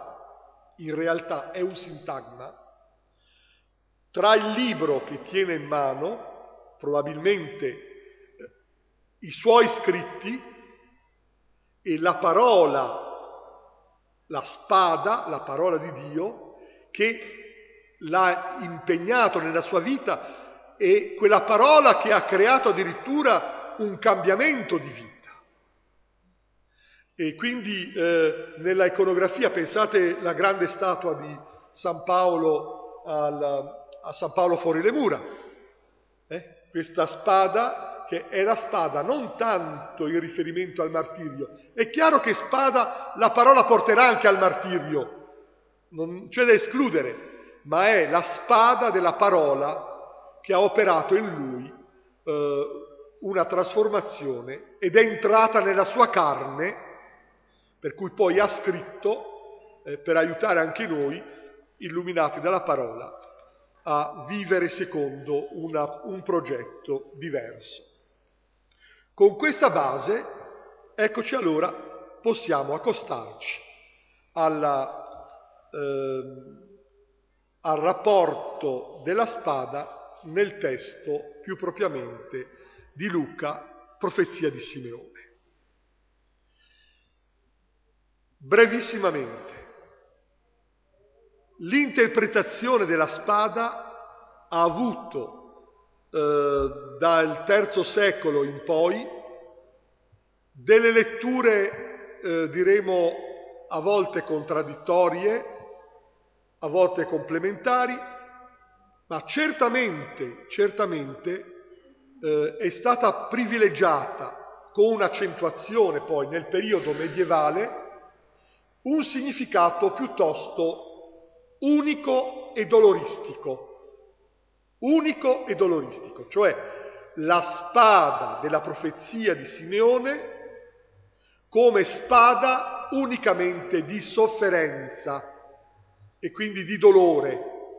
[SPEAKER 2] tra il libro che tiene in mano, probabilmente i suoi scritti, e la parola, la spada, la parola di Dio, che l'ha impegnato nella sua vita, e quella parola che ha creato addirittura un cambiamento di vita. E quindi nella iconografia, pensate la grande statua di San Paolo a San Paolo fuori le mura, questa spada che è la spada non tanto in riferimento al martirio. È chiaro che spada la parola porterà anche al martirio, non c'è da escludere, ma è la spada della parola che ha operato in lui una trasformazione ed è entrata nella sua carne, per cui poi ha scritto per aiutare anche noi, illuminati dalla parola, a vivere secondo un progetto diverso. Con questa base, eccoci allora, possiamo accostarci al rapporto della spada nel testo più propriamente di Luca, profezia di Simeone. Brevissimamente, l'interpretazione della spada ha avuto dal III secolo in poi delle letture, diremo, a volte contraddittorie, a volte complementari, ma certamente è stata privilegiata con un'accentuazione poi nel periodo medievale un significato piuttosto unico e doloristico, cioè la spada della profezia di Simeone come spada unicamente di sofferenza e quindi di dolore,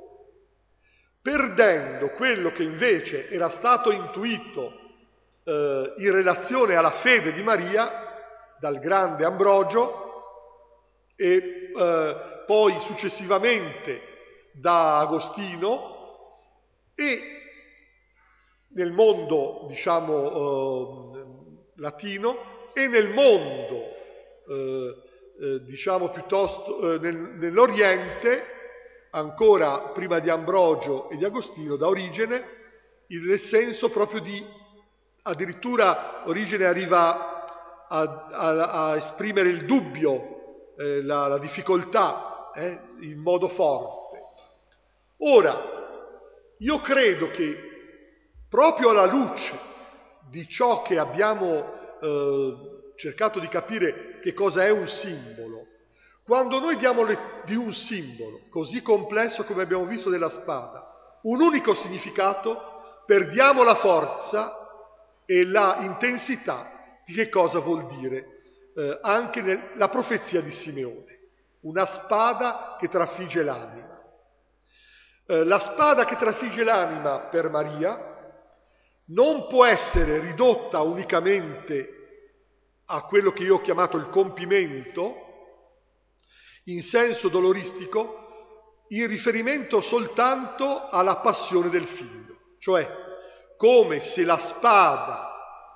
[SPEAKER 2] perdendo quello che invece era stato intuito in relazione alla fede di Maria dal grande Ambrogio e poi successivamente da Agostino, e nel mondo, latino, e nel mondo diciamo piuttosto nell'Oriente, ancora prima di Ambrogio e di Agostino, da Origene, nel senso proprio di, addirittura Origene arriva a esprimere il dubbio, la difficoltà, in modo forte. Ora, io credo che proprio alla luce di ciò che abbiamo cercato di capire che cosa è un simbolo, quando noi diamo di un simbolo così complesso come abbiamo visto della spada un unico significato, perdiamo la forza e la intensità di che cosa vuol dire anche la profezia di Simeone, una spada che trafigge l'anima. La spada che trafigge l'anima per Maria non può essere ridotta unicamente a quello che io ho chiamato il compimento, in senso doloristico, in riferimento soltanto alla passione del figlio, cioè come se la spada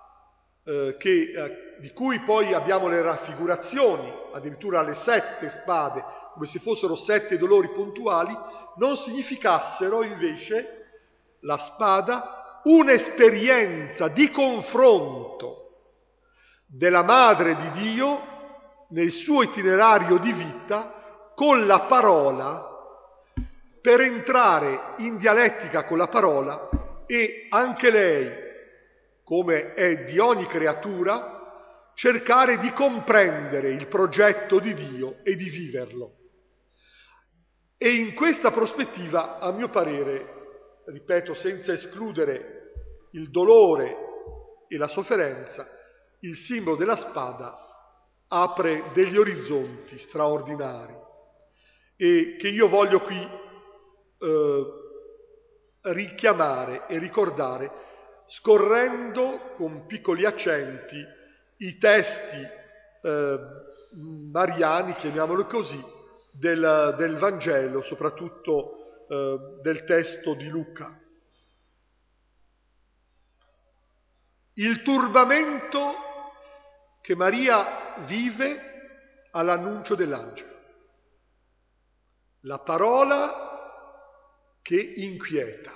[SPEAKER 2] di cui poi abbiamo le raffigurazioni, addirittura le 7 spade, come se fossero 7 dolori puntuali, non significassero invece la spada un'esperienza di confronto della Madre di Dio nel suo itinerario di vita con la parola, per entrare in dialettica con la parola e anche lei, come è di ogni creatura, cercare di comprendere il progetto di Dio e di viverlo. E in questa prospettiva, a mio parere, ripeto, senza escludere il dolore e la sofferenza, il simbolo della spada apre degli orizzonti straordinari e che io voglio qui richiamare e ricordare scorrendo con piccoli accenti i testi mariani, chiamiamolo così, del Vangelo, soprattutto del testo di Luca. Il turbamento che Maria vive all'annuncio dell'angelo, la parola che inquieta.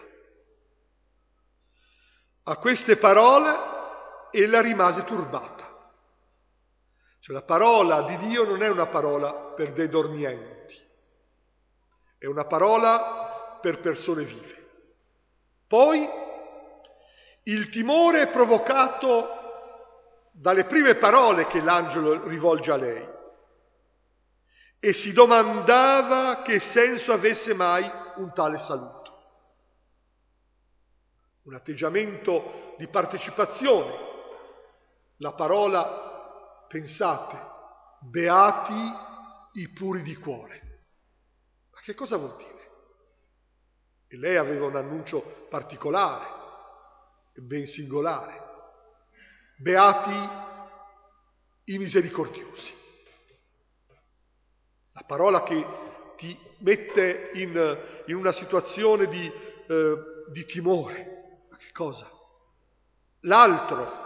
[SPEAKER 2] A queste parole ella rimase turbata. Cioè la parola di Dio non è una parola per dei dormienti, è una parola per persone vive. Poi il timore è provocato dalle prime parole che l'angelo rivolge a lei e si domandava che senso avesse mai un tale saluto. Un atteggiamento di partecipazione. La parola, pensate, beati i puri di cuore. Ma che cosa vuol dire? E lei aveva un annuncio particolare e ben singolare. Beati i misericordiosi. La parola che ti mette in una situazione di timore. Ma che cosa? L'altro,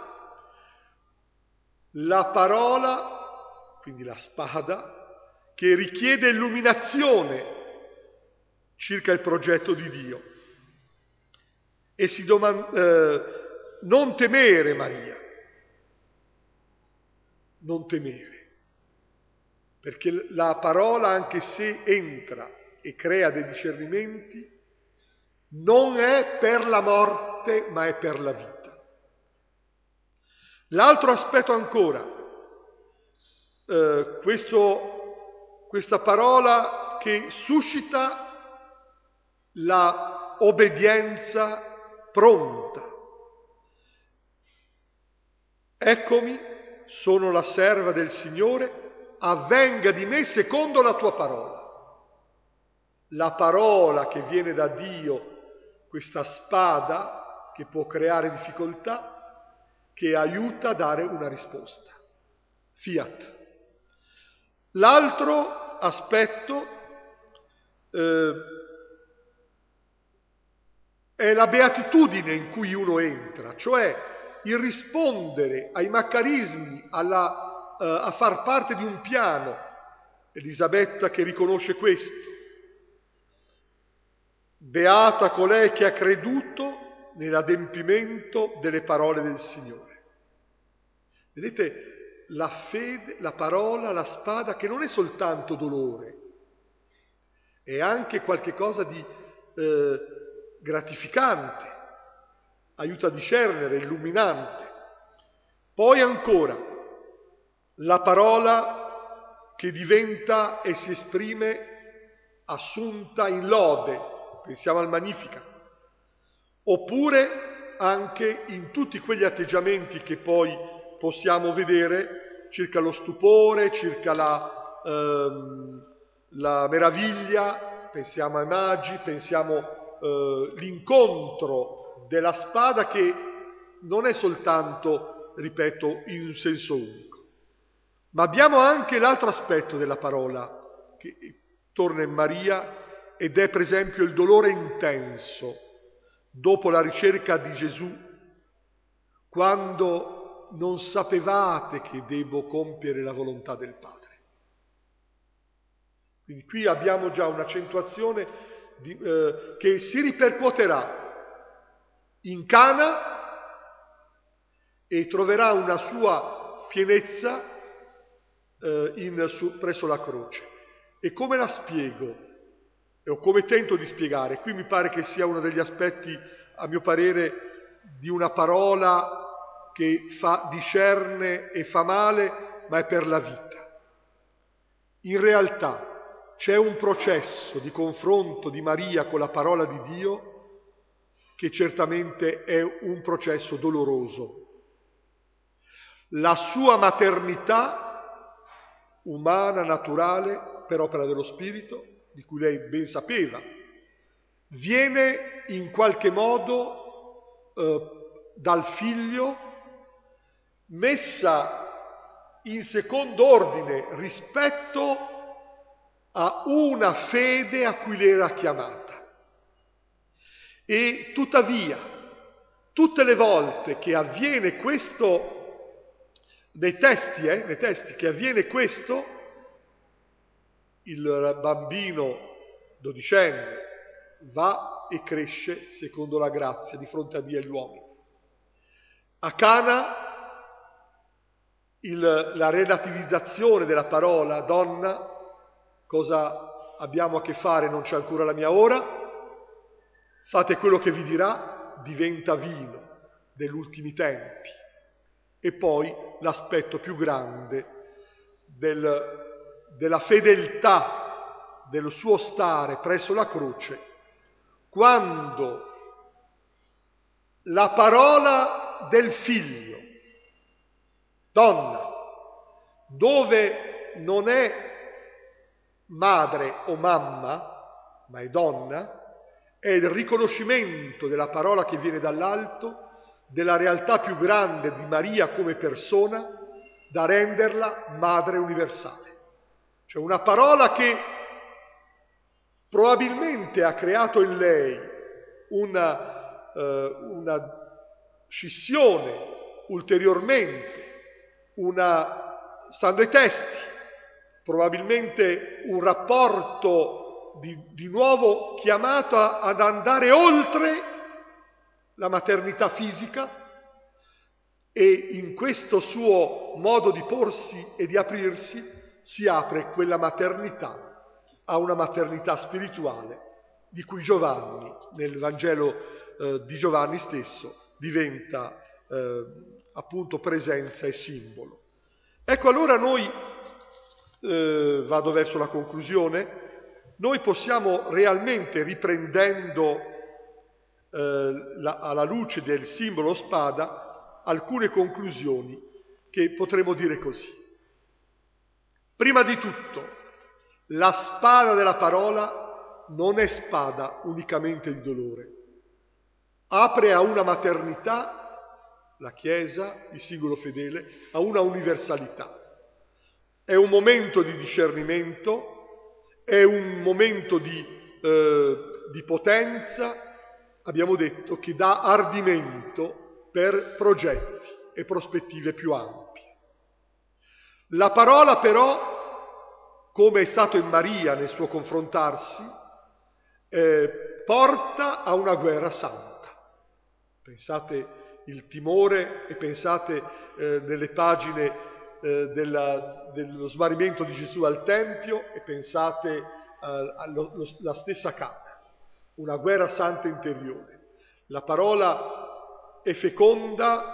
[SPEAKER 2] la parola, quindi la spada, che richiede illuminazione circa il progetto di Dio. E si domanda, non temere Maria, non temere, perché la parola, anche se entra e crea dei discernimenti, non è per la morte, ma è per la vita. L'altro aspetto ancora, questa parola che suscita la obbedienza pronta. Eccomi, sono la serva del Signore, avvenga di me secondo la tua parola. La parola che viene da Dio, questa spada che può creare difficoltà, che aiuta a dare una risposta. Fiat. L'altro aspetto è la beatitudine in cui uno entra, cioè il rispondere ai maccarismi, a far parte di un piano Elisabetta che riconosce questo. Beata colei che ha creduto nell'adempimento delle parole del Signore. Vedete, la fede, la parola, la spada, che non è soltanto dolore, è anche qualche cosa di gratificante, aiuta a discernere, illuminante. Poi ancora, la parola che diventa e si esprime assunta in lode, pensiamo al Magnificat, oppure anche in tutti quegli atteggiamenti che poi possiamo vedere circa lo stupore, circa la meraviglia, pensiamo ai magi, pensiamo l'incontro della spada che non è soltanto, ripeto, in un senso unico. Ma abbiamo anche l'altro aspetto della parola che torna in Maria ed è per esempio il dolore intenso dopo la ricerca di Gesù, quando non sapevate che devo compiere la volontà del Padre. Quindi qui abbiamo già un'accentuazione che si ripercuoterà in Cana e troverà una sua pienezza presso la croce. E come la spiego? O come tento di spiegare? Qui mi pare che sia uno degli aspetti, a mio parere, di una parola che discerne e fa male, ma è per la vita. In realtà c'è un processo di confronto di Maria con la parola di Dio che certamente è un processo doloroso. La sua maternità umana, naturale, per opera dello Spirito, di cui lei ben sapeva, viene in qualche modo dal figlio messa in secondo ordine rispetto a una fede a cui lei era chiamata. E tuttavia, tutte le volte che avviene questo, nei testi che avviene questo, il bambino dodicenne va e cresce secondo la grazia di fronte a Dio e agli uomini. A Cana la relativizzazione della parola donna, cosa abbiamo a che fare, non c'è ancora la mia ora, fate quello che vi dirà, diventa vino degli tempi. E poi l'aspetto più grande della fedeltà del suo stare presso la croce, quando la parola del figlio, donna, dove non è madre o mamma, ma è donna, è il riconoscimento della parola che viene dall'alto, della realtà più grande di Maria come persona, da renderla madre universale. Cioè una parola che probabilmente ha creato in lei una scissione ulteriormente, stando ai testi, probabilmente un rapporto di nuovo chiamato ad andare oltre la maternità fisica, e in questo suo modo di porsi e di aprirsi si apre quella maternità a una maternità spirituale di cui Giovanni, nel Vangelo di Giovanni stesso, diventa appunto presenza e simbolo. Ecco, allora noi, vado verso la conclusione, noi possiamo realmente, riprendendo alla luce del simbolo spada, alcune conclusioni che potremmo dire così. Prima di tutto, la spada della parola non è spada unicamente di dolore. Apre a una maternità, la Chiesa, il singolo fedele, a una universalità. È un momento di discernimento, è un momento di potenza, abbiamo detto, che dà ardimento per progetti e prospettive più ampie. La parola però come è stato in Maria nel suo confrontarsi, porta a una guerra santa. Pensate il timore e pensate nelle pagine dello smarrimento di Gesù al Tempio e pensate alla stessa Cana, una guerra santa interiore. La parola è feconda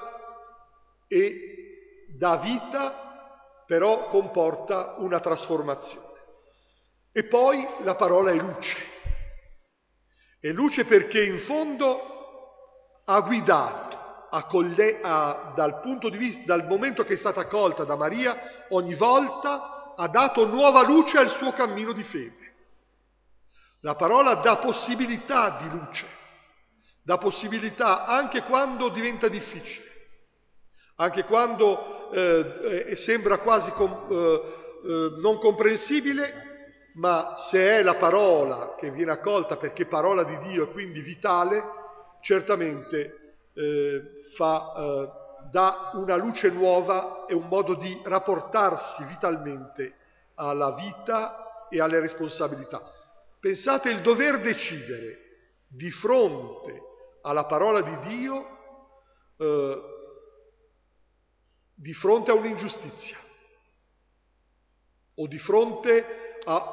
[SPEAKER 2] e dà vita, però comporta una trasformazione. E poi la parola è luce. È luce perché in fondo ha guidato, dal punto di vista, dal momento che è stata accolta da Maria, ogni volta ha dato nuova luce al suo cammino di fede. La parola dà possibilità di luce, dà possibilità anche quando diventa difficile, anche quando sembra quasi non comprensibile, ma se è la parola che viene accolta perché parola di Dio e quindi vitale, certamente dà una luce nuova e un modo di rapportarsi vitalmente alla vita e alle responsabilità. Pensate il dover decidere di fronte alla parola di Dio, di fronte a un'ingiustizia o di fronte a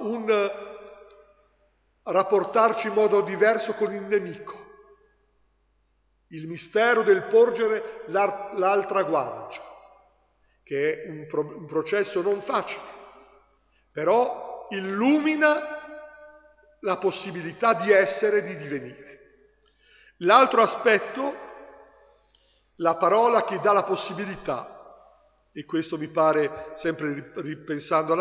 [SPEAKER 2] rapportarci in modo diverso con il nemico. Il mistero del porgere l'altra guancia, che è un processo non facile, però illumina la possibilità di essere e di divenire. L'altro aspetto, la parola che dà la possibilità, e questo mi pare, sempre ripensando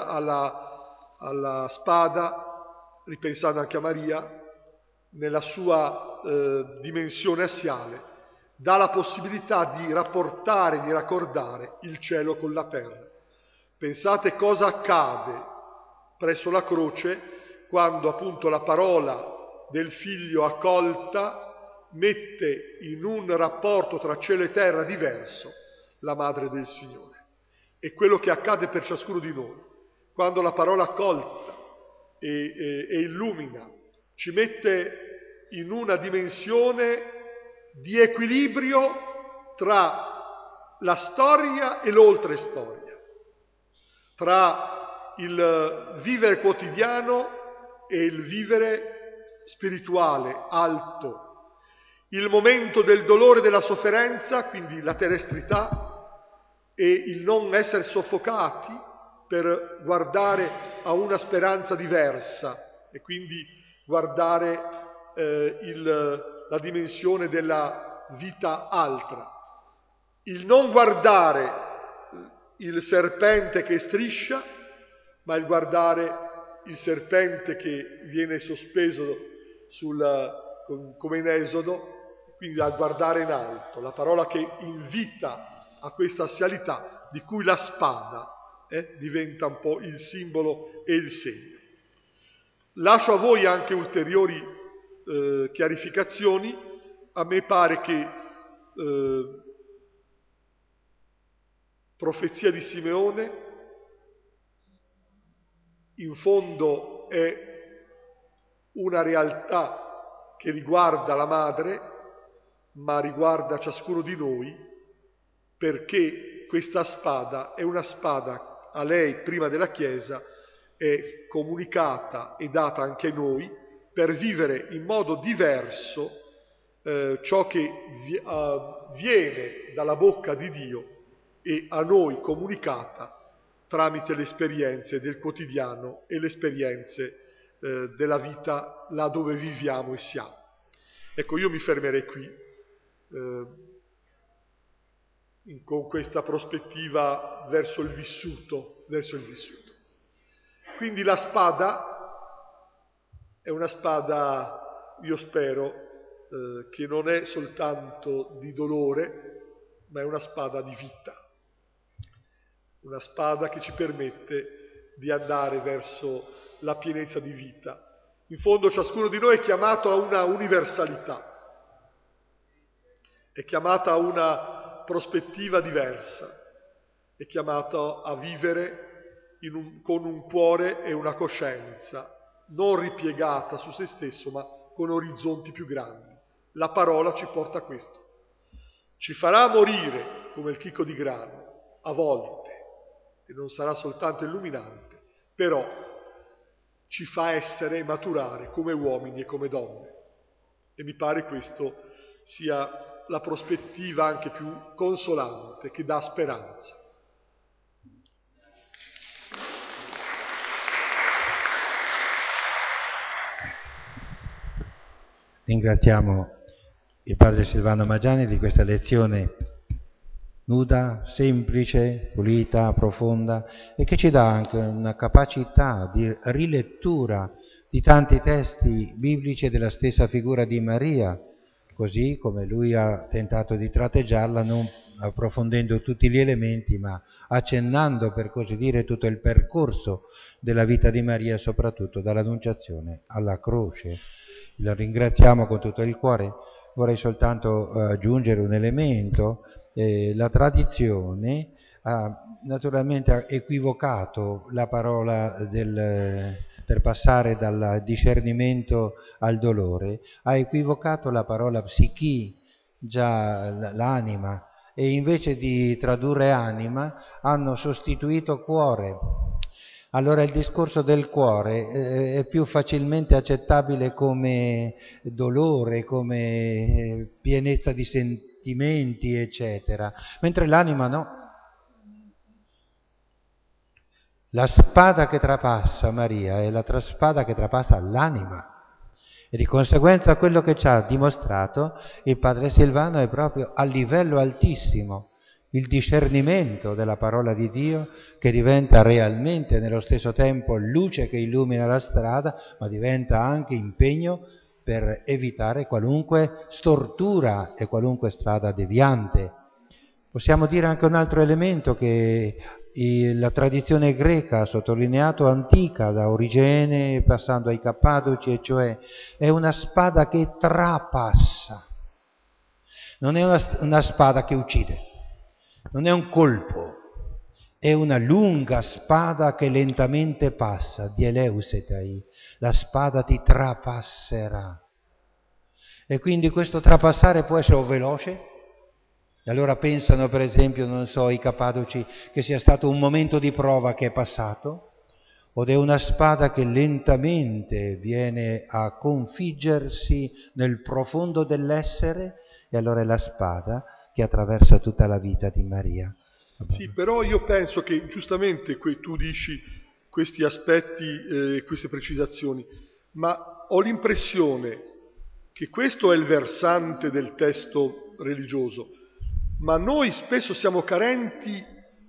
[SPEAKER 2] alla spada, ripensando anche a Maria, nella sua dimensione assiale, dà la possibilità di rapportare, di raccordare il cielo con la terra. Pensate cosa accade presso la croce quando appunto la parola del figlio accolta mette in un rapporto tra cielo e terra diverso la madre del Signore. E quello che accade per ciascuno di noi, quando la parola accolta e illumina ci mette in una dimensione di equilibrio tra la storia e l'oltrestoria, tra il vivere quotidiano e il vivere spirituale, alto, il momento del dolore e della sofferenza, quindi la terrestrità, e il non essere soffocati per guardare a una speranza diversa e quindi guardare la dimensione della vita altra. Il non guardare il serpente che striscia, ma il guardare il serpente che viene sospeso come in Esodo, quindi a guardare in alto, la parola che invita a questa assialità di cui la spada diventa un po' il simbolo e il segno. Lascio a voi anche ulteriori chiarificazioni. A me pare che profezia di Simeone in fondo è una realtà che riguarda la madre, ma riguarda ciascuno di noi, perché questa spada è una spada a lei prima della Chiesa, è comunicata e data anche a noi per vivere in modo diverso ciò che viene dalla bocca di Dio e a noi comunicata tramite le esperienze del quotidiano e le esperienze della vita là dove viviamo e siamo. Ecco, io mi fermerei qui con questa prospettiva verso il vissuto. Quindi la spada è una spada, io spero, che non è soltanto di dolore, ma è una spada di vita. Una spada che ci permette di andare verso la pienezza di vita. In fondo ciascuno di noi è chiamato a una universalità, è chiamato a una prospettiva diversa, è chiamato a vivere con un cuore e una coscienza non ripiegata su se stesso, ma con orizzonti più grandi. La parola ci porta a questo. Ci farà morire come il chicco di grano, a volte, e non sarà soltanto illuminante, però ci fa essere e maturare come uomini e come donne. E mi pare questo sia la prospettiva anche più consolante, che dà speranza.
[SPEAKER 1] Ringraziamo il padre Silvano Maggiani di questa lezione nuda, semplice, pulita, profonda, e che ci dà anche una capacità di rilettura di tanti testi biblici e della stessa figura di Maria, così come lui ha tentato di tratteggiarla, non approfondendo tutti gli elementi, ma accennando, per così dire, tutto il percorso della vita di Maria, soprattutto dall'Annunciazione alla croce. La ringraziamo con tutto il cuore. Vorrei soltanto aggiungere un elemento. La tradizione ha naturalmente equivocato la parola per passare dal discernimento al dolore, ha equivocato la parola psichi, già l'anima, e invece di tradurre anima hanno sostituito cuore. Allora il discorso del cuore è più facilmente accettabile come dolore, come pienezza di sentimenti, eccetera, mentre l'anima no. La spada che trapassa Maria è la spada che trapassa l'anima. E di conseguenza quello che ci ha dimostrato il padre Silvano è proprio a livello altissimo il discernimento della parola di Dio, che diventa realmente nello stesso tempo luce che illumina la strada, ma diventa anche impegno per evitare qualunque stortura e qualunque strada deviante. Possiamo dire anche un altro elemento che la tradizione greca ha sottolineato, antica, da Origene passando ai Cappadoci, e cioè è una spada che trapassa, non è una spada che uccide, non è un colpo, è una lunga spada che lentamente passa, dieleusetai, la spada ti trapasserà. E quindi questo trapassare può essere o veloce, e allora pensano per esempio, non so, i Cappadoci, che sia stato un momento di prova che è passato, o è una spada che lentamente viene a configgersi nel profondo dell'essere, e allora è la spada che attraversa tutta la vita di Maria.
[SPEAKER 2] Sì, però io penso che giustamente tu dici questi aspetti, queste precisazioni, ma ho l'impressione che questo è il versante del testo religioso, ma noi spesso siamo carenti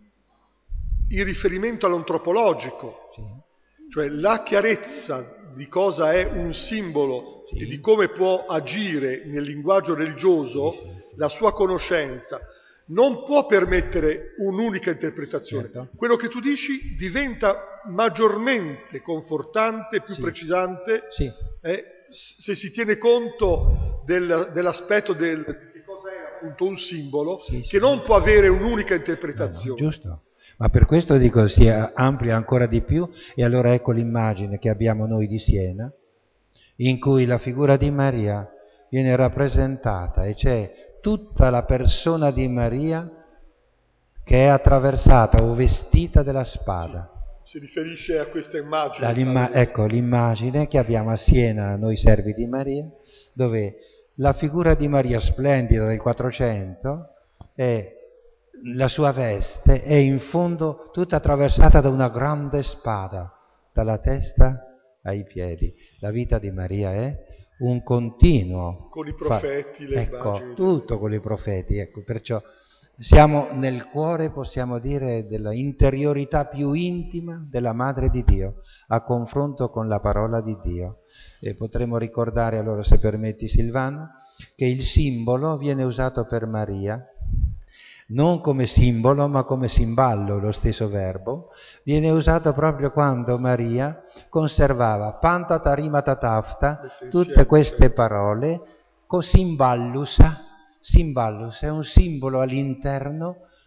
[SPEAKER 2] in riferimento all'antropologico, sì. Cioè la chiarezza di cosa è un simbolo, sì, e di come può agire nel linguaggio religioso, sì, sì. La sua conoscenza non può permettere un'unica interpretazione. Certo. Quello che tu dici diventa maggiormente confortante, più, sì, precisante, sì. Se si tiene conto dell'aspetto di cosa è appunto un simbolo, sì, che sì, non può avere un'unica interpretazione.
[SPEAKER 1] No, giusto. Ma per questo dico si amplia ancora di più, e allora ecco l'immagine che abbiamo noi di Siena, in cui la figura di Maria viene rappresentata e c'è tutta la persona di Maria che è attraversata o vestita della spada.
[SPEAKER 2] Si riferisce a questa immagine.
[SPEAKER 1] Ecco l'immagine che abbiamo a Siena, noi servi di Maria, dove la figura di Maria splendida del 400 è la sua veste è in fondo tutta attraversata da una grande spada, dalla testa ai piedi. La vita di Maria è un continuo.
[SPEAKER 2] Con i profeti, le immagini.
[SPEAKER 1] Tutto con i profeti, ecco, perciò siamo nel cuore, possiamo dire, della interiorità più intima della Madre di Dio, a confronto con la parola di Dio. E potremmo ricordare allora, se permetti Silvano, che il simbolo viene usato per Maria, non come simbolo ma come simballo, lo stesso verbo, viene usato proprio quando Maria conservava panta tarimata tafta, tutte queste parole, co simballus è un simbolo all'interno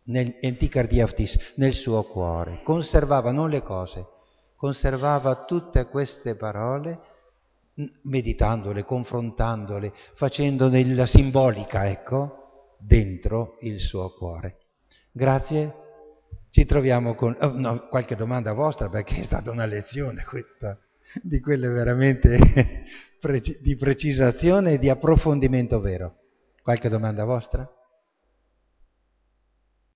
[SPEAKER 1] nel suo cuore. Conservava non le cose, conservava tutte queste parole, meditandole, confrontandole, facendone la simbolica, ecco, dentro il suo cuore. Grazie. Ci troviamo con qualche domanda vostra, perché è stata una lezione questa, di quelle veramente di precisazione e di approfondimento vero. Qualche domanda vostra?